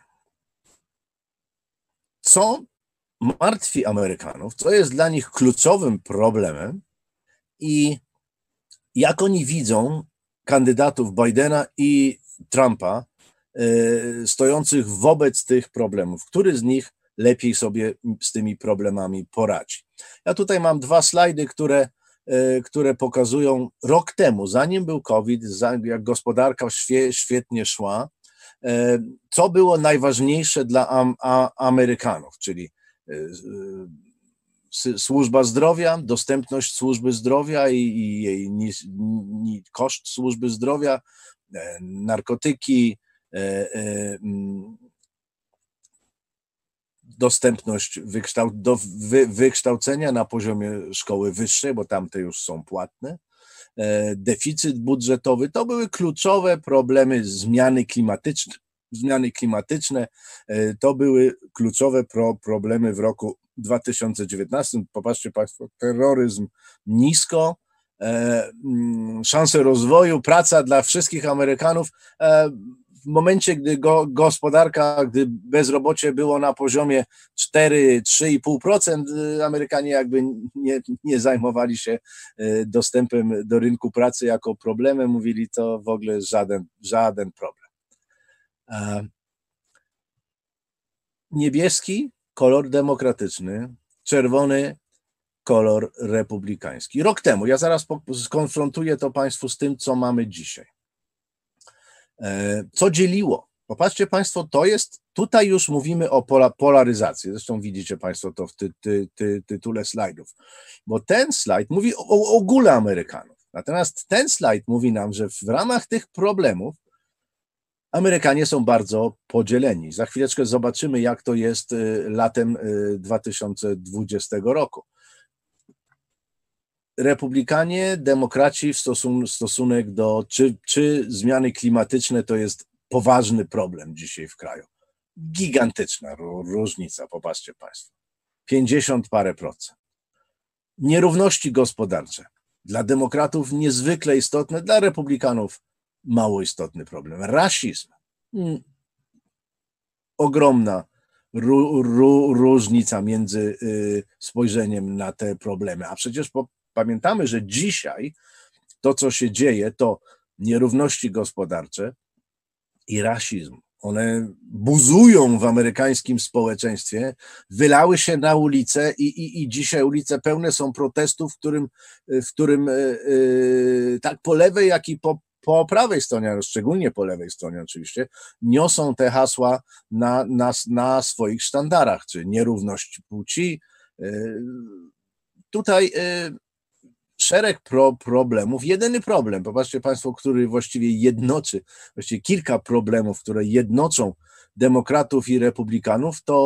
[SPEAKER 1] co martwi Amerykanów, co jest dla nich kluczowym problemem i jak oni widzą kandydatów Bidena i Trumpa stojących wobec tych problemów? Który z nich lepiej sobie z tymi problemami poradzi? Ja tutaj mam 2 slajdy, które pokazują rok temu, zanim był COVID, jak gospodarka świetnie szła, co było najważniejsze dla Amerykanów, czyli służba zdrowia, dostępność służby zdrowia i jej koszt służby zdrowia, narkotyki, dostępność wykształcenia na poziomie szkoły wyższej, bo tamte już są płatne, deficyt budżetowy. To były kluczowe problemy zmiany klimatyczne. To były kluczowe problemy w roku 2019. Popatrzcie Państwo, terroryzm nisko, szanse rozwoju, praca dla wszystkich Amerykanów. W momencie, gdy gospodarka, gdy bezrobocie było na poziomie 4–3,5%, Amerykanie jakby nie zajmowali się dostępem do rynku pracy jako problemem, mówili to w ogóle żaden problem. Niebieski kolor demokratyczny, czerwony kolor republikański. Rok temu, ja zaraz skonfrontuję to Państwu z tym, co mamy dzisiaj. Co dzieliło? Popatrzcie Państwo, to jest, tutaj już mówimy o polaryzacji, zresztą widzicie Państwo to w tytule slajdów, bo ten slajd mówi o ogóle Amerykanów, natomiast ten slajd mówi nam, że w ramach tych problemów Amerykanie są bardzo podzieleni. Za chwileczkę zobaczymy, jak to jest latem 2020 roku. Republikanie, demokraci stosunek do, czy zmiany klimatyczne to jest poważny problem dzisiaj w kraju. Gigantyczna różnica, popatrzcie Państwo. 50 parę procent. Nierówności gospodarcze. Dla demokratów niezwykle istotne, dla republikanów mało istotny problem. Rasizm. Ogromna różnica między spojrzeniem na te problemy. A przecież pamiętamy, że dzisiaj to, co się dzieje, to nierówności gospodarcze i rasizm. One buzują w amerykańskim społeczeństwie, wylały się na ulice i dzisiaj ulice pełne są protestów, w którym tak po lewej, jak i po prawej stronie, szczególnie po lewej stronie oczywiście, niosą te hasła na swoich sztandarach, czy nierówność płci. Tutaj szereg problemów. Jedyny problem, popatrzcie Państwo, który właściwie jednoczy, właściwie kilka problemów, które jednoczą demokratów i republikanów, to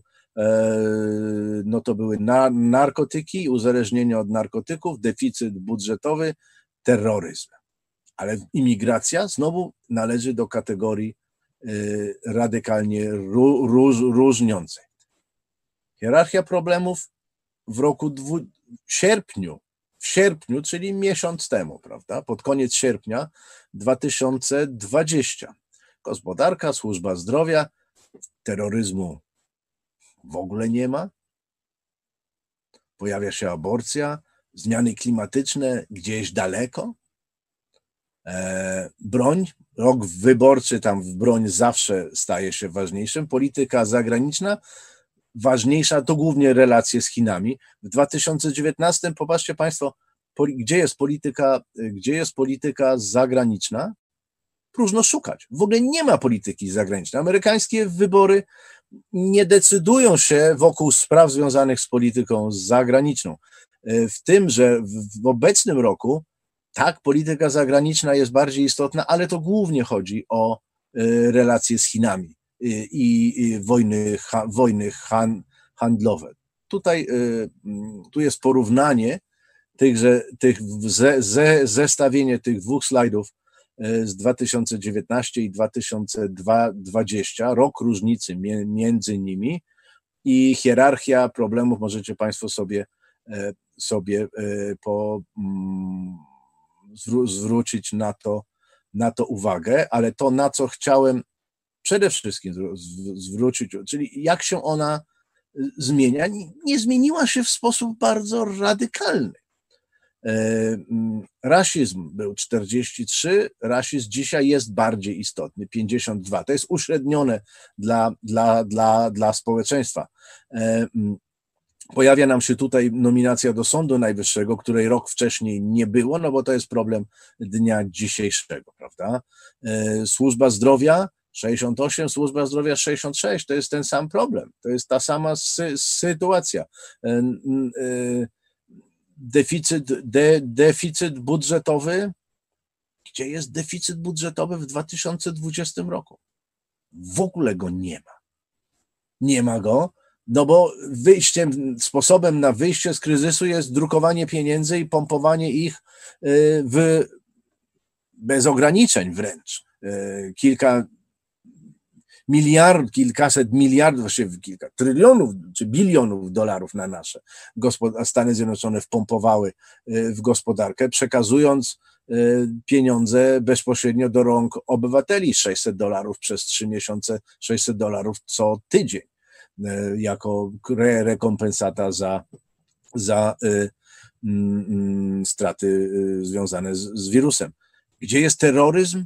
[SPEAKER 1] były narkotyki, uzależnienie od narkotyków, deficyt budżetowy, terroryzm. Ale imigracja znowu należy do kategorii radykalnie różniącej. Hierarchia problemów w sierpniu, czyli miesiąc temu, prawda? Pod koniec sierpnia 2020. Gospodarka, służba zdrowia, terroryzmu w ogóle nie ma. Pojawia się aborcja, zmiany klimatyczne gdzieś daleko. Broń, rok wyborczy, tam broń zawsze staje się ważniejszym. Polityka zagraniczna ważniejsza to głównie relacje z Chinami. W 2019 popatrzcie Państwo, gdzie jest polityka zagraniczna? Próżno szukać. W ogóle nie ma polityki zagranicznej. Amerykańskie wybory nie decydują się wokół spraw związanych z polityką zagraniczną. W tym, że w obecnym roku tak, polityka zagraniczna jest bardziej istotna, ale to głównie chodzi o relacje z Chinami i wojny handlowe. Tu jest porównanie zestawienie tych dwóch slajdów z 2019 i 2020, rok różnicy między nimi i hierarchia problemów. Możecie Państwo sobie zwrócić na to uwagę, ale to, na co chciałem przede wszystkim zwrócić, czyli jak się ona zmienia, nie zmieniła się w sposób bardzo radykalny. Rasizm był 43, rasizm dzisiaj jest bardziej istotny, 52. To jest uśrednione dla społeczeństwa. Pojawia nam się tutaj nominacja do Sądu Najwyższego, której rok wcześniej nie było, no bo to jest problem dnia dzisiejszego, prawda? Służba zdrowia 68, służba zdrowia 66, to jest ten sam problem, to jest ta sama sytuacja. Deficyt budżetowy, gdzie jest deficyt budżetowy w 2020 roku? W ogóle go nie ma. Nie ma go, No bo sposobem na wyjście z kryzysu jest drukowanie pieniędzy i pompowanie ich bez ograniczeń wręcz. Kilkaset miliardów, właściwie kilka trylionów czy bilionów dolarów na nasze Stany Zjednoczone wpompowały w gospodarkę, przekazując pieniądze bezpośrednio do rąk obywateli. $600 przez 3 miesiące, $600 co tydzień jako rekompensata za straty związane z wirusem. Gdzie jest terroryzm?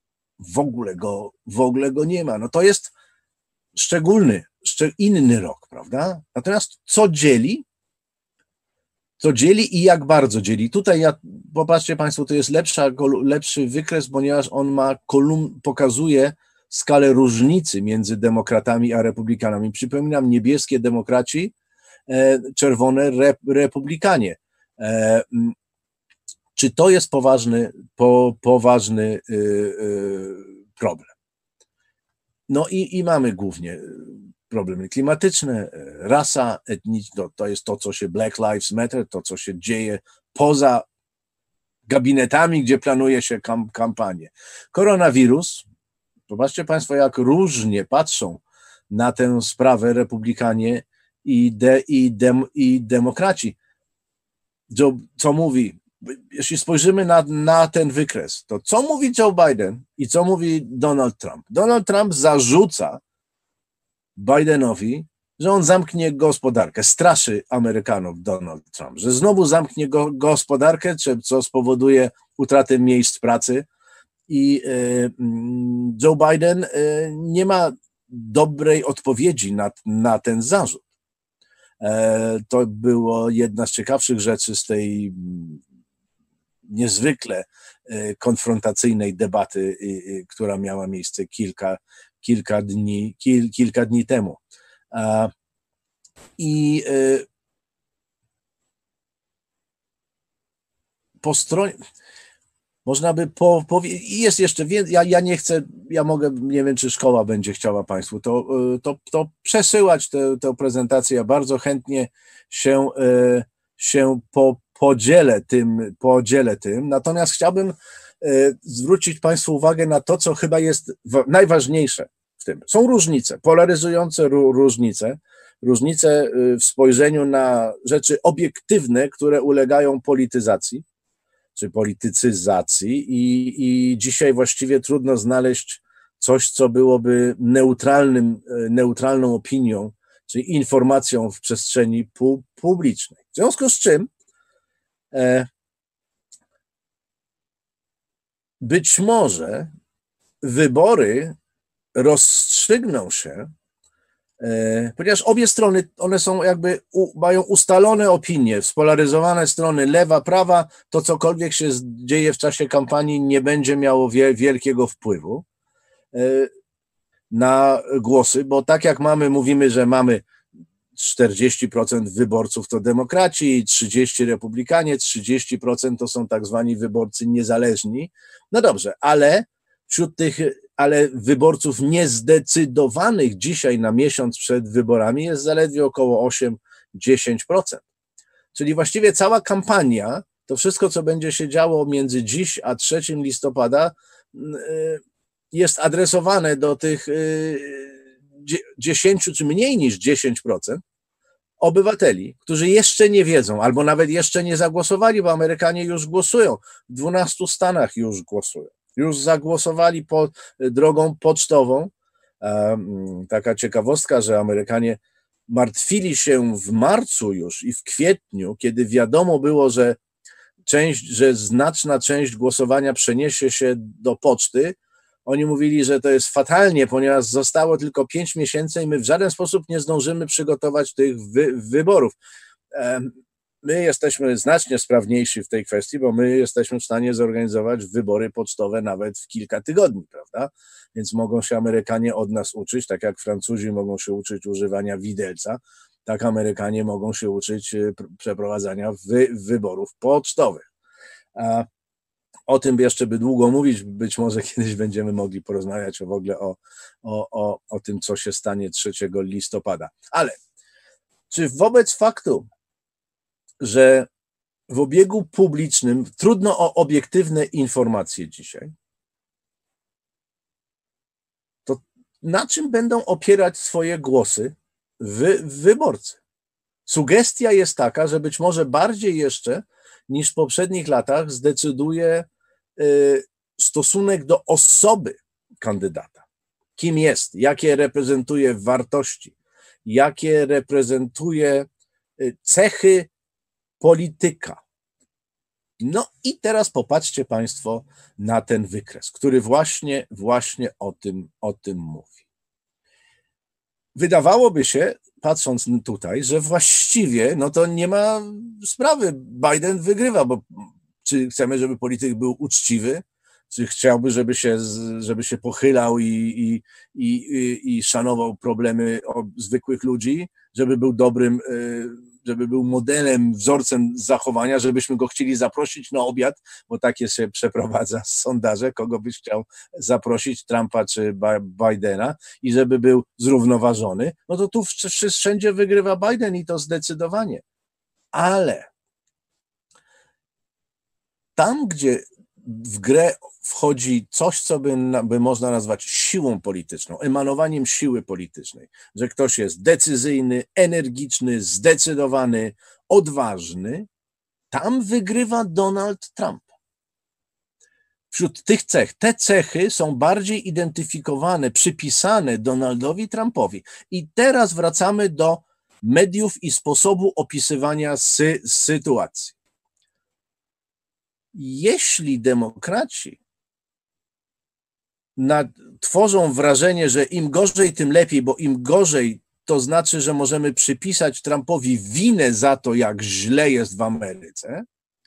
[SPEAKER 1] W ogóle go nie ma. No to jest inny rok, prawda? Natomiast co dzieli? Co dzieli i jak bardzo dzieli? Tutaj popatrzcie Państwo, to jest lepszy wykres, ponieważ on pokazuje skalę różnicy między demokratami a republikanami. Przypominam, niebieskie demokraci, czerwone republikanie. Czy to jest poważny problem? No i mamy głównie problemy klimatyczne, rasa etniczna, to jest to, co się Black Lives Matter, to, co się dzieje poza gabinetami, gdzie planuje się kampanię. Koronawirus, zobaczcie Państwo, jak różnie patrzą na tę sprawę republikanie i demokraci. Co mówi, jeśli spojrzymy na ten wykres, to co mówi Joe Biden i co mówi Donald Trump? Donald Trump zarzuca Bidenowi, że on zamknie gospodarkę, straszy Amerykanów Donald Trump, że znowu zamknie gospodarkę, co spowoduje utratę miejsc pracy i Joe Biden nie ma dobrej odpowiedzi na ten zarzut. To było jedna z ciekawszych rzeczy z tej niezwykle konfrontacyjnej debaty, która miała miejsce kilka dni temu. I po stronie można by powiedzieć, jest jeszcze więcej, ja nie chcę, ja mogę, nie wiem, czy szkoła będzie chciała Państwu to przesyłać tę prezentację. Ja bardzo chętnie się podzielę tym, natomiast chciałbym zwrócić Państwu uwagę na to, co chyba jest najważniejsze w tym. Są różnice, polaryzujące różnice w spojrzeniu na rzeczy obiektywne, które ulegają polityzacji czy politycyzacji i dzisiaj właściwie trudno znaleźć coś, co byłoby neutralną opinią, czyli informacją w przestrzeni publicznej. W związku z czym być może wybory rozstrzygną się, ponieważ obie strony, one są jakby, mają ustalone opinie, spolaryzowane strony lewa, prawa, to cokolwiek się dzieje w czasie kampanii nie będzie miało wielkiego wpływu na głosy, bo tak jak mówimy, że mamy 40% wyborców to demokraci, 30% republikanie, 30% to są tak zwani wyborcy niezależni. No dobrze, ale wśród tych wyborców niezdecydowanych dzisiaj na miesiąc przed wyborami jest zaledwie około 8-10%. Czyli właściwie cała kampania, to wszystko, co będzie się działo między dziś a 3 listopada, jest adresowane do tych 10 czy mniej niż 10% obywateli, którzy jeszcze nie wiedzą, albo nawet jeszcze nie zagłosowali, bo Amerykanie już głosują. W 12 stanach już głosują. Już zagłosowali drogą pocztową. Taka ciekawostka, że Amerykanie martwili się w marcu już i w kwietniu, kiedy wiadomo było, że znaczna część głosowania przeniesie się do poczty. Oni mówili, że to jest fatalnie, ponieważ zostało tylko 5 miesięcy i my w żaden sposób nie zdążymy przygotować tych wyborów. My jesteśmy znacznie sprawniejsi w tej kwestii, bo my jesteśmy w stanie zorganizować wybory pocztowe nawet w kilka tygodni, prawda? Więc mogą się Amerykanie od nas uczyć, tak jak Francuzi mogą się uczyć używania widelca, tak Amerykanie mogą się uczyć przeprowadzania wyborów pocztowych. O tym jeszcze by długo mówić, być może kiedyś będziemy mogli porozmawiać w ogóle o tym, co się stanie 3 listopada. Ale czy wobec faktu, że w obiegu publicznym trudno o obiektywne informacje dzisiaj, to na czym będą opierać swoje głosy wyborcy? Sugestia jest taka, że być może bardziej jeszcze niż w poprzednich latach zdecyduje stosunek do osoby kandydata. Kim jest, jakie reprezentuje wartości, jakie reprezentuje cechy polityka. No i teraz popatrzcie Państwo na ten wykres, który właśnie o tym mówi. Wydawałoby się, patrząc tutaj, że właściwie no to nie ma sprawy, Biden wygrywa, bo czy chcemy, żeby polityk był uczciwy, czy chciałby, żeby się pochylał i szanował problemy zwykłych ludzi, żeby był dobrym, żeby był modelem, wzorcem zachowania, żebyśmy go chcieli zaprosić na obiad, bo takie się przeprowadza sondaże, kogo byś chciał zaprosić, Trumpa czy Bidena, i żeby był zrównoważony, no to tu wszędzie wygrywa Biden i to zdecydowanie. Ale tam, gdzie w grę wchodzi coś, co by można nazwać siłą polityczną, emanowaniem siły politycznej, że ktoś jest decyzyjny, energiczny, zdecydowany, odważny, tam wygrywa Donald Trump. Wśród tych cech, te cechy są bardziej identyfikowane, przypisane Donaldowi Trumpowi. I teraz wracamy do mediów i sposobu opisywania sytuacji. Jeśli demokraci tworzą wrażenie, że im gorzej, tym lepiej, bo im gorzej, to znaczy, że możemy przypisać Trumpowi winę za to, jak źle jest w Ameryce,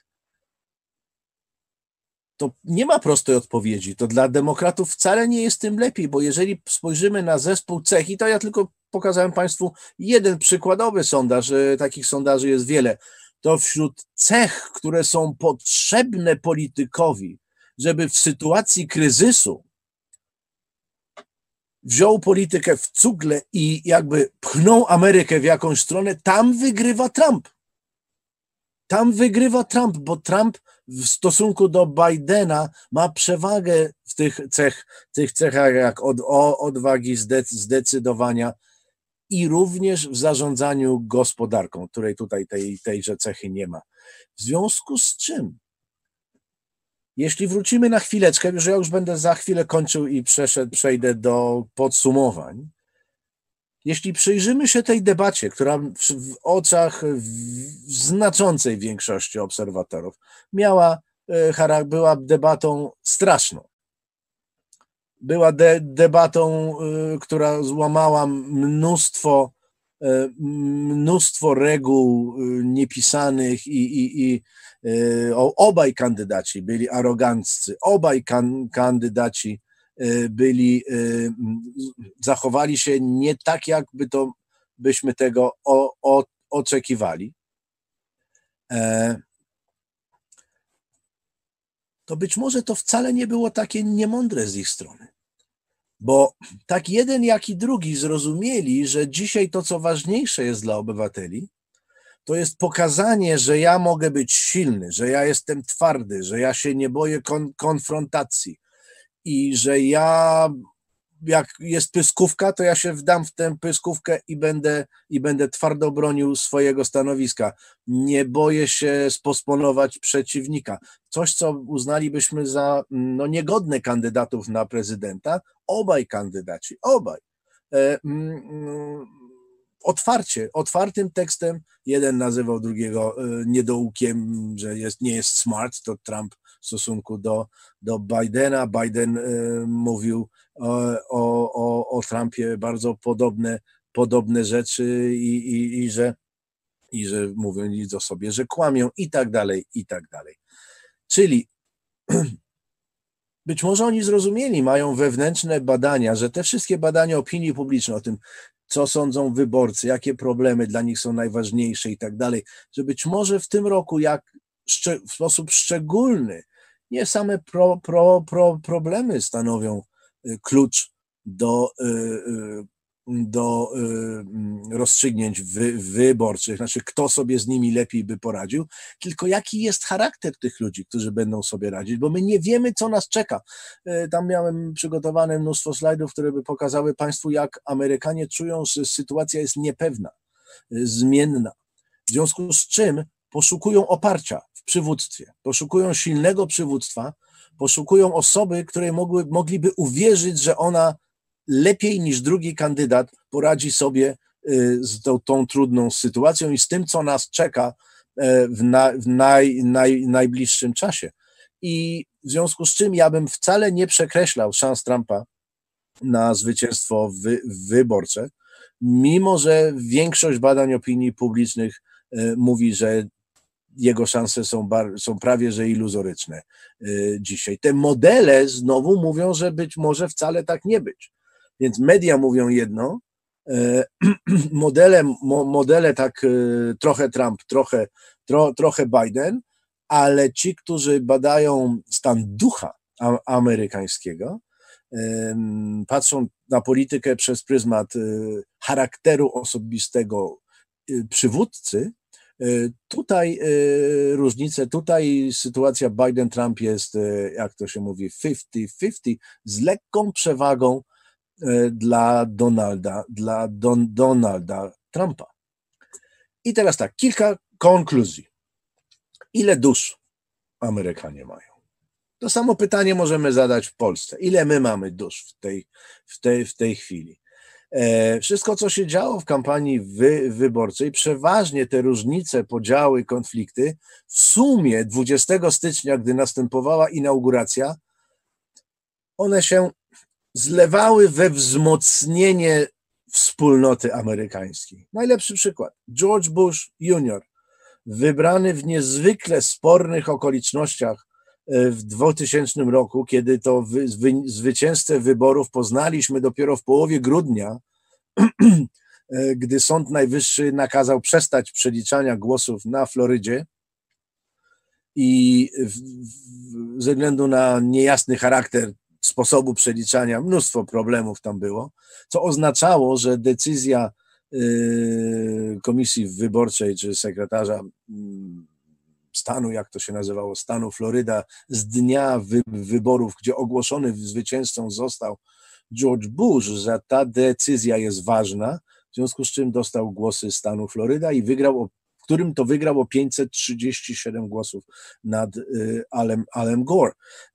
[SPEAKER 1] to nie ma prostej odpowiedzi. To dla demokratów wcale nie jest tym lepiej, bo jeżeli spojrzymy na zespół cech, i to ja tylko pokazałem Państwu jeden przykładowy sondaż, takich sondaży jest wiele, to wśród cech, które są potrzebne politykowi, żeby w sytuacji kryzysu wziął politykę w cugle i jakby pchnął Amerykę w jakąś stronę, tam wygrywa Trump. Tam wygrywa Trump, bo Trump w stosunku do Bidena ma przewagę w tych cechach jak odwagi, zdecydowania i również w zarządzaniu gospodarką, której tutaj tejże cechy nie ma. W związku z czym, jeśli wrócimy na chwileczkę, że ja już będę za chwilę kończył i przejdę do podsumowań, jeśli przyjrzymy się tej debacie, która w oczach znaczącej większości obserwatorów była debatą straszną, była debatą, która złamała mnóstwo reguł niepisanych i obaj kandydaci byli aroganccy, obaj kandydaci zachowali się nie tak, byśmy tego oczekiwali. To być może to wcale nie było takie niemądre z ich strony. Bo tak jeden, jak i drugi zrozumieli, że dzisiaj to, co ważniejsze jest dla obywateli, to jest pokazanie, że ja mogę być silny, że ja jestem twardy, że ja się nie boję konfrontacji i że jak jest pyskówka, to ja się wdam w tę pyskówkę i będę twardo bronił swojego stanowiska. Nie boję się sposponować przeciwnika. Coś, co uznalibyśmy za niegodne kandydatów na prezydenta, obaj kandydaci, otwartym tekstem, jeden nazywał drugiego niedołkiem, że nie jest smart, to Trump w stosunku do Bidena. Biden mówił o Trumpie bardzo podobne rzeczy i że mówią nic o sobie, że kłamią i tak dalej, i tak dalej. Czyli być może oni zrozumieli, mają wewnętrzne badania, że te wszystkie badania opinii publicznej o tym, co sądzą wyborcy, jakie problemy dla nich są najważniejsze i tak dalej, że być może w tym roku w sposób szczególny nie same problemy stanowią klucz do do rozstrzygnięć wyborczych, znaczy kto sobie z nimi lepiej by poradził, tylko jaki jest charakter tych ludzi, którzy będą sobie radzić, bo my nie wiemy, co nas czeka. Tam miałem przygotowane mnóstwo slajdów, które by pokazały Państwu, jak Amerykanie czują, że sytuacja jest niepewna, zmienna, w związku z czym poszukują oparcia w przywództwie, poszukują silnego przywództwa, poszukują osoby, której mogliby uwierzyć, że ona lepiej niż drugi kandydat poradzi sobie z tą trudną sytuacją i z tym, co nas czeka w najbliższym czasie. I w związku z czym ja bym wcale nie przekreślał szans Trumpa na zwycięstwo wyborcze, mimo że większość badań opinii publicznych mówi, że jego szanse są prawie że iluzoryczne dzisiaj. Te modele znowu mówią, że być może wcale tak nie być. Więc media mówią jedno, modele tak trochę Trump, trochę Biden, ale ci, którzy badają stan ducha amerykańskiego, patrzą na politykę przez pryzmat charakteru osobistego przywódcy. Tutaj różnice, tutaj sytuacja Biden-Trump jest, jak to się mówi, 50-50, z lekką przewagą dla Donalda Trumpa. I teraz tak, kilka konkluzji. Ile dusz Amerykanie mają? To samo pytanie możemy zadać w Polsce. Ile my mamy dusz w tej chwili? Wszystko, co się działo w kampanii wyborczej, przeważnie te różnice, podziały, konflikty, w sumie 20 stycznia, gdy następowała inauguracja, one się zlewały we wzmocnienie wspólnoty amerykańskiej. Najlepszy przykład. George Bush Jr., wybrany w niezwykle spornych okolicznościach w 2000 roku, kiedy to zwycięzcę wyborów poznaliśmy dopiero w połowie grudnia, gdy Sąd Najwyższy nakazał przestać przeliczania głosów na Florydzie i ze względu na niejasny charakter sposobu przeliczania mnóstwo problemów tam było, co oznaczało, że decyzja komisji wyborczej czy sekretarza stanu, jak to się nazywało, stanu Floryda, z dnia wyborów, gdzie ogłoszony zwycięzcą został George Bush, że ta decyzja jest ważna, w związku z czym dostał głosy stanu Floryda i wygrał, w którym to wygrał o 537 głosów nad Alem Gore.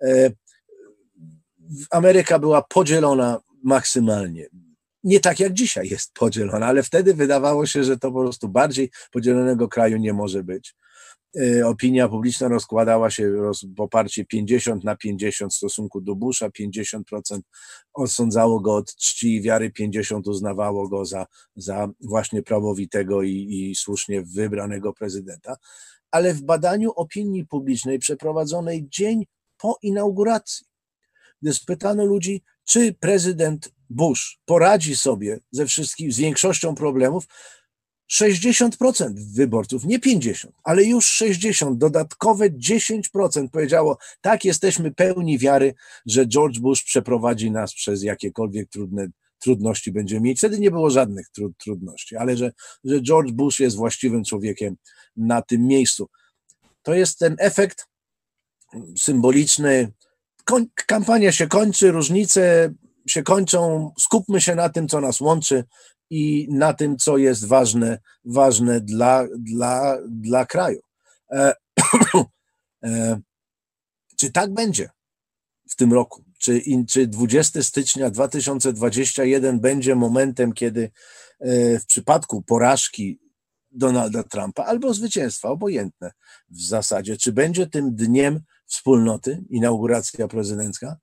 [SPEAKER 1] Ameryka była podzielona maksymalnie. Nie tak jak dzisiaj jest podzielona, ale wtedy wydawało się, że to po prostu bardziej podzielonego kraju nie może być. Opinia publiczna rozkładała się poparcie 50-50 w stosunku do Busha, 50% osądzało go od czci i wiary, 50% uznawało go za właśnie prawowitego i słusznie wybranego prezydenta. Ale w badaniu opinii publicznej przeprowadzonej dzień po inauguracji, gdy spytano ludzi, czy prezydent Bush poradzi sobie z większością problemów, 60% wyborców, nie 50%, ale już 60%, dodatkowe 10% powiedziało, tak, jesteśmy pełni wiary, że George Bush przeprowadzi nas przez jakiekolwiek trudności będziemy mieć. Wtedy nie było żadnych trudności, ale że George Bush jest właściwym człowiekiem na tym miejscu. To jest ten efekt symboliczny. Kampania się kończy, różnice się kończą, skupmy się na tym, co nas łączy i na tym, co jest ważne dla kraju. Czy tak będzie w tym roku? Czy 20 stycznia 2021 będzie momentem, kiedy w przypadku porażki Donalda Trumpa albo zwycięstwa, obojętne w zasadzie, czy będzie tym dniem wspólnoty, inauguracja prezydencka?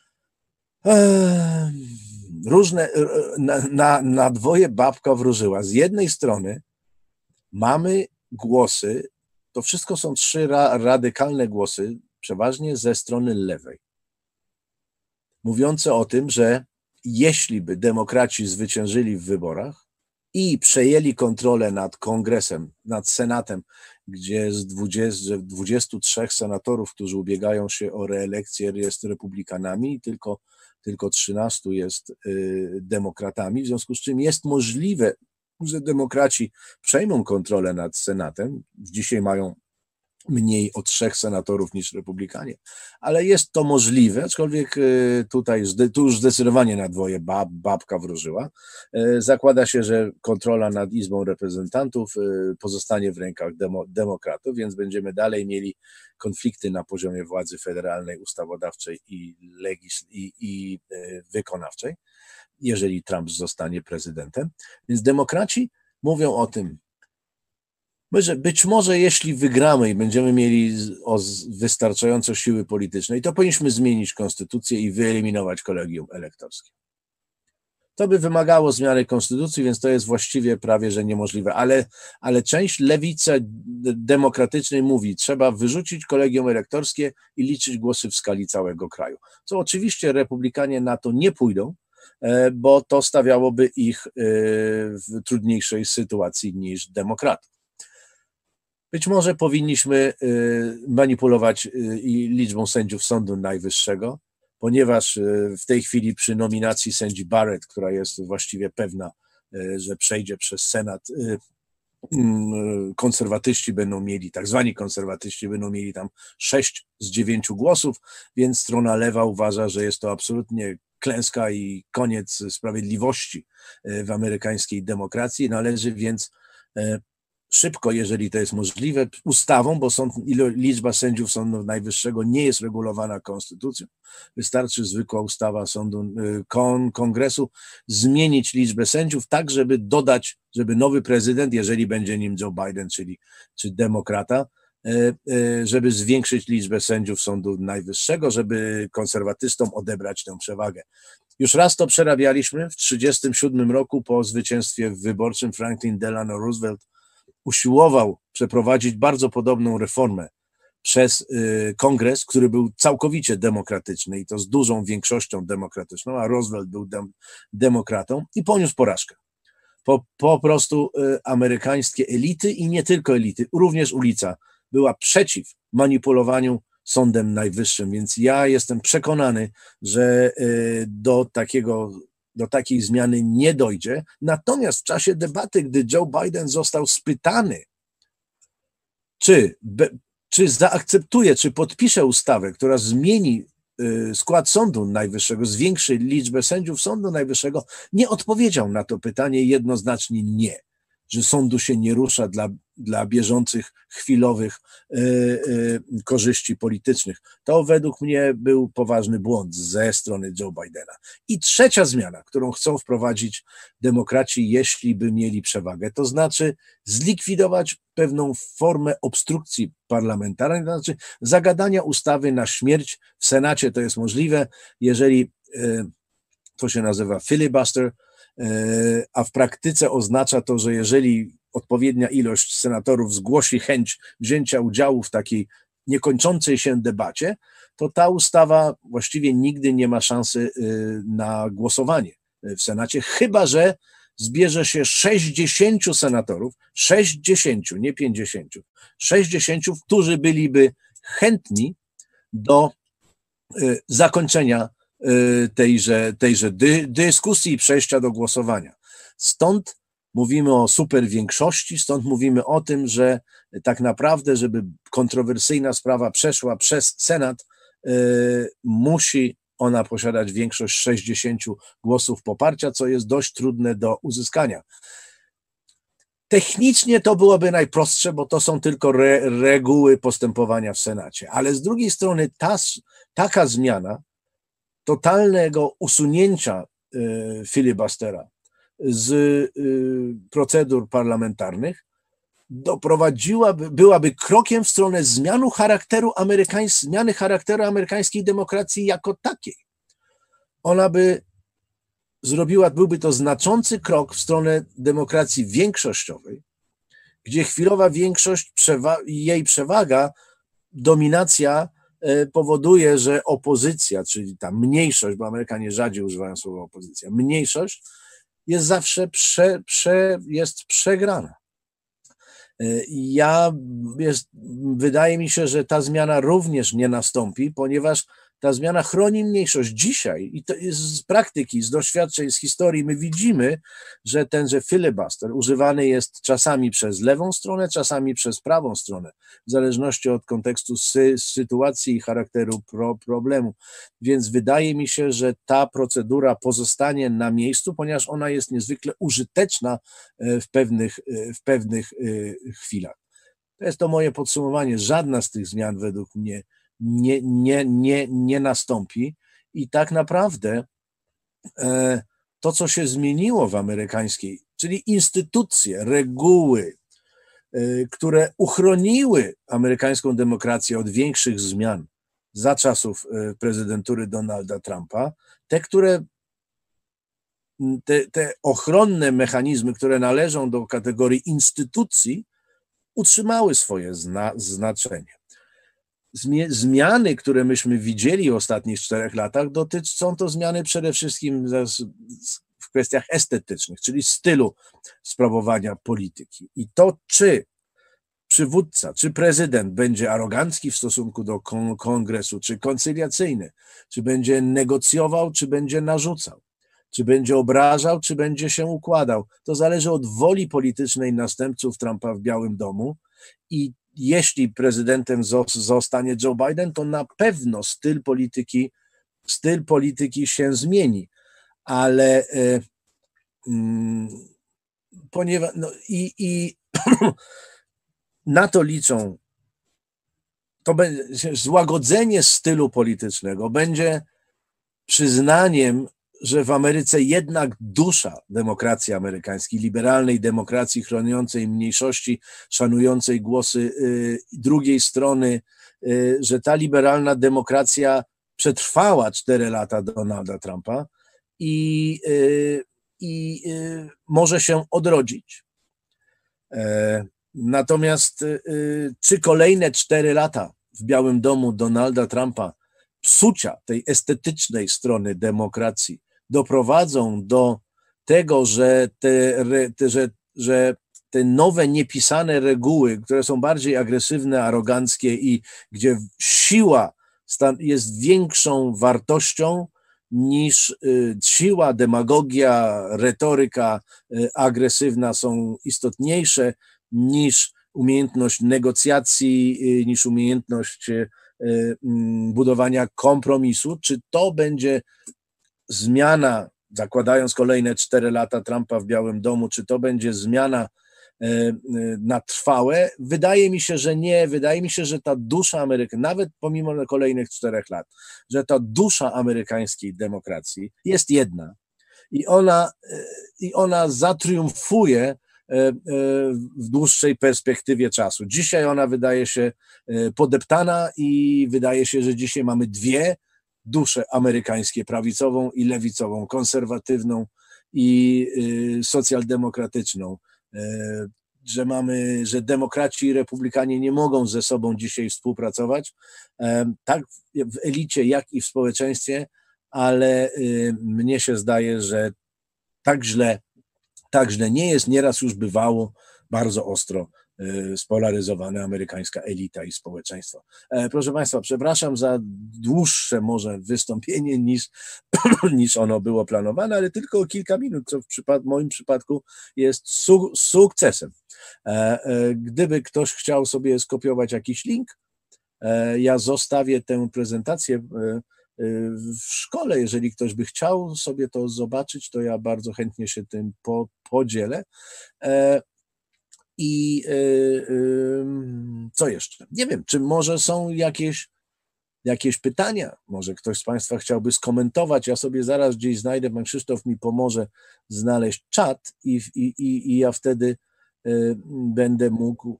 [SPEAKER 1] Różne, na dwoje babka wróżyła. Z jednej strony mamy głosy, to wszystko są trzy radykalne głosy, przeważnie ze strony lewej, mówiące o tym, że jeśli by demokraci zwyciężyli w wyborach i przejęli kontrolę nad Kongresem, nad Senatem, gdzie z 23 senatorów, którzy ubiegają się o reelekcję, jest republikanami, tylko tylko 13 jest demokratami, w związku z czym jest możliwe, że demokraci przejmą kontrolę nad Senatem. Dzisiaj mają mniej o 3 senatorów niż republikanie, ale jest to możliwe, aczkolwiek tutaj tu już zdecydowanie na dwoje babka wróżyła. Zakłada się, że kontrola nad Izbą Reprezentantów pozostanie w rękach demokratów, więc będziemy dalej mieli konflikty na poziomie władzy federalnej, ustawodawczej i wykonawczej, jeżeli Trump zostanie prezydentem. Więc demokraci mówią o tym, że być może jeśli wygramy i będziemy mieli wystarczająco siły politycznej, to powinniśmy zmienić konstytucję i wyeliminować kolegium elektorskie. To by wymagało zmiany konstytucji, więc to jest właściwie prawie że niemożliwe, ale część lewicy demokratycznej mówi, trzeba wyrzucić kolegium elektorskie i liczyć głosy w skali całego kraju. Co oczywiście republikanie na to nie pójdą, bo to stawiałoby ich w trudniejszej sytuacji niż demokratów. Być może powinniśmy manipulować liczbą sędziów Sądu Najwyższego, ponieważ w tej chwili przy nominacji sędzi Barrett, która jest właściwie pewna, że przejdzie przez Senat, konserwatyści będą mieli, tak zwani konserwatyści będą mieli tam 6 z 9 głosów, więc strona lewa uważa, że jest to absolutnie klęska i koniec sprawiedliwości w amerykańskiej demokracji. Należy więc szybko, jeżeli to jest możliwe, ustawą, bo liczba sędziów Sądu Najwyższego nie jest regulowana konstytucją. Wystarczy zwykła ustawa Kongresu zmienić liczbę sędziów tak, żeby dodać, żeby nowy prezydent, jeżeli będzie nim Joe Biden, czy demokrata, żeby zwiększyć liczbę sędziów Sądu Najwyższego, żeby konserwatystom odebrać tę przewagę. Już raz to przerabialiśmy w 1937 roku po zwycięstwie wyborczym. Franklin Delano Roosevelt usiłował przeprowadzić bardzo podobną reformę przez Kongres, który był całkowicie demokratyczny i to z dużą większością demokratyczną, a Roosevelt był demokratą i poniósł porażkę. Po prostu amerykańskie elity i nie tylko elity, również ulica była przeciw manipulowaniu Sądem Najwyższym, więc ja jestem przekonany, że do takiej zmiany nie dojdzie. Natomiast w czasie debaty, gdy Joe Biden został spytany, czy zaakceptuje, czy podpisze ustawę, która zmieni skład Sądu Najwyższego, zwiększy liczbę sędziów Sądu Najwyższego, nie odpowiedział na to pytanie jednoznacznie nie, że sądu się nie rusza dla bieżących, chwilowych korzyści politycznych. To według mnie był poważny błąd ze strony Joe Bidena. I trzecia zmiana, którą chcą wprowadzić demokraci, jeśli by mieli przewagę, to znaczy zlikwidować pewną formę obstrukcji parlamentarnej, to znaczy zagadania ustawy na śmierć. W Senacie to jest możliwe, jeżeli to się nazywa filibuster, a w praktyce oznacza to, że jeżeli odpowiednia ilość senatorów zgłosi chęć wzięcia udziału w takiej niekończącej się debacie, to ta ustawa właściwie nigdy nie ma szansy na głosowanie w Senacie, chyba że zbierze się 60 senatorów, 60, nie 50, 60, którzy byliby chętni do zakończenia tejże dyskusji i przejścia do głosowania. Stąd mówimy o super większości, stąd mówimy o tym, że tak naprawdę, żeby kontrowersyjna sprawa przeszła przez Senat, musi ona posiadać większość 60 głosów poparcia, co jest dość trudne do uzyskania. Technicznie to byłoby najprostsze, bo to są tylko reguły postępowania w Senacie, ale z drugiej strony taka zmiana totalnego usunięcia filibustera z procedur parlamentarnych byłaby krokiem w stronę zmiany charakteru amerykańskiej demokracji jako takiej. Byłby to znaczący krok w stronę demokracji większościowej, gdzie chwilowa większość, jej przewaga, dominacja powoduje, że opozycja, czyli ta mniejszość, bo Amerykanie rzadziej używają słowa opozycja, mniejszość jest zawsze jest przegrana. Wydaje mi się, że ta zmiana również nie nastąpi, ponieważ ta zmiana chroni mniejszość. Dzisiaj, i to jest z praktyki, z doświadczeń, z historii, my widzimy, że tenże filibuster używany jest czasami przez lewą stronę, czasami przez prawą stronę, w zależności od kontekstu sytuacji i charakteru problemu. Więc wydaje mi się, że ta procedura pozostanie na miejscu, ponieważ ona jest niezwykle użyteczna w pewnych chwilach. To jest to moje podsumowanie. Żadna z tych zmian według mnie nie nastąpi i tak naprawdę to, co się zmieniło w amerykańskiej, czyli instytucje, reguły, które uchroniły amerykańską demokrację od większych zmian za czasów prezydentury Donalda Trumpa, te ochronne mechanizmy, które należą do kategorii instytucji, utrzymały swoje znaczenie. Zmiany, które myśmy widzieli w ostatnich 4 latach, są to zmiany przede wszystkim w kwestiach estetycznych, czyli stylu sprawowania polityki. I to, czy przywódca, czy prezydent będzie arogancki w stosunku do kongresu, czy koncyliacyjny, czy będzie negocjował, czy będzie narzucał, czy będzie obrażał, czy będzie się układał. To zależy od woli politycznej następców Trumpa w Białym Domu i jeśli prezydentem zostanie Joe Biden, to na pewno styl polityki się zmieni, ale ponieważ na to liczą, to będzie złagodzenie stylu politycznego będzie przyznaniem, że w Ameryce jednak dusza demokracji amerykańskiej, liberalnej demokracji chroniącej mniejszości, szanującej głosy drugiej strony, że ta liberalna demokracja przetrwała 4 lata Donalda Trumpa i może się odrodzić. Natomiast czy kolejne 4 lata w Białym Domu Donalda Trumpa, psucia tej estetycznej strony demokracji, doprowadzą do tego, że te nowe niepisane reguły, które są bardziej agresywne, aroganckie i gdzie siła jest większą wartością niż siła, demagogia, retoryka agresywna są istotniejsze niż umiejętność negocjacji, niż umiejętność budowania kompromisu. Czy to będzie zmiana, zakładając kolejne 4 lata Trumpa w Białym Domu, czy to będzie zmiana na trwałe? Wydaje mi się, że nie. Wydaje mi się, że ta dusza Ameryki, nawet pomimo kolejnych 4 lat, że ta dusza amerykańskiej demokracji jest jedna i ona zatriumfuje w dłuższej perspektywie czasu. Dzisiaj ona wydaje się podeptana i wydaje się, że dzisiaj mamy 2 dusze amerykańskie, prawicową i lewicową, konserwatywną i socjaldemokratyczną, że demokraci i republikanie nie mogą ze sobą dzisiaj współpracować, tak w elicie, jak i w społeczeństwie, ale mnie się zdaje, że tak źle nie jest. Nieraz już bywało bardzo ostro spolaryzowana amerykańska elita i społeczeństwo. Proszę Państwa, przepraszam za dłuższe może wystąpienie niż ono było planowane, ale tylko o kilka minut, co w moim przypadku jest sukcesem. Gdyby ktoś chciał sobie skopiować jakiś link, ja zostawię tę prezentację w szkole. Jeżeli ktoś by chciał sobie to zobaczyć, to ja bardzo chętnie się tym podzielę. I co jeszcze? Nie wiem, czy może są jakieś pytania? Może ktoś z Państwa chciałby skomentować? Ja sobie zaraz gdzieś znajdę, pan Krzysztof mi pomoże znaleźć czat i ja wtedy będę mógł.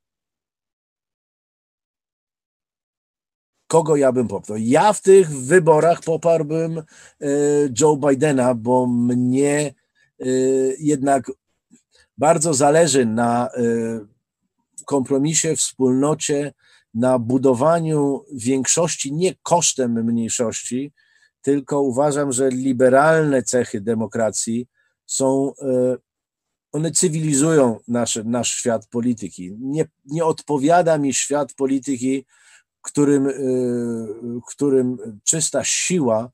[SPEAKER 1] Kogo ja bym poparł? Ja w tych wyborach poparłbym Joe Bidena, bo mnie jednak bardzo zależy na kompromisie, wspólnocie, na budowaniu większości nie kosztem mniejszości, tylko uważam, że liberalne cechy demokracji one cywilizują nasz świat polityki. Nie odpowiada mi świat polityki, którym czysta siła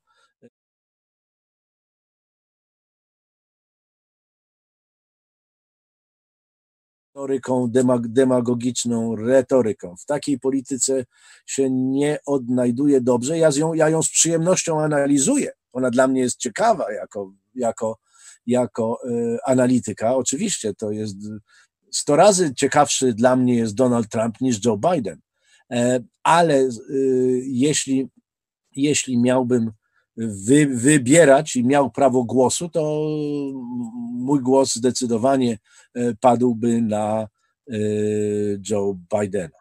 [SPEAKER 1] retoryką, demagogiczną retoryką. W takiej polityce się nie odnajduję dobrze. Ja ją z przyjemnością analizuję. Ona dla mnie jest ciekawa jako analityka. Oczywiście to jest 100 razy ciekawszy dla mnie jest Donald Trump niż Joe Biden. Ale jeśli miałbym wybierać i miał prawo głosu, to mój głos zdecydowanie padłby na Joe Bidena.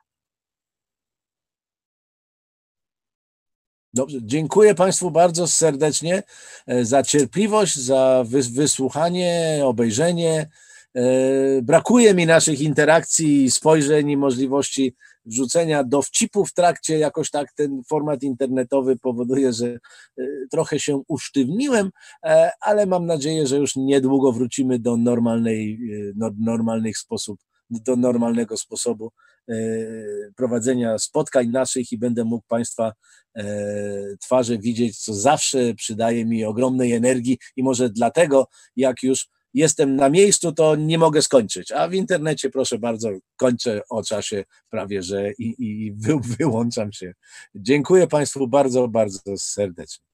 [SPEAKER 1] Dobrze, dziękuję Państwu bardzo serdecznie za cierpliwość, za wysłuchanie, obejrzenie. Brakuje mi naszych interakcji, spojrzeń i możliwości wrzucenia dowcipów w trakcie. Jakoś tak ten format internetowy powoduje, że trochę się usztywniłem, ale mam nadzieję, że już niedługo wrócimy do normalnego sposobu prowadzenia spotkań naszych i będę mógł Państwa twarze widzieć, co zawsze przydaje mi ogromnej energii i może dlatego, jak już jestem na miejscu, to nie mogę skończyć, a w internecie, proszę bardzo, kończę o czasie prawie, że i wyłączam się. Dziękuję Państwu bardzo, bardzo serdecznie.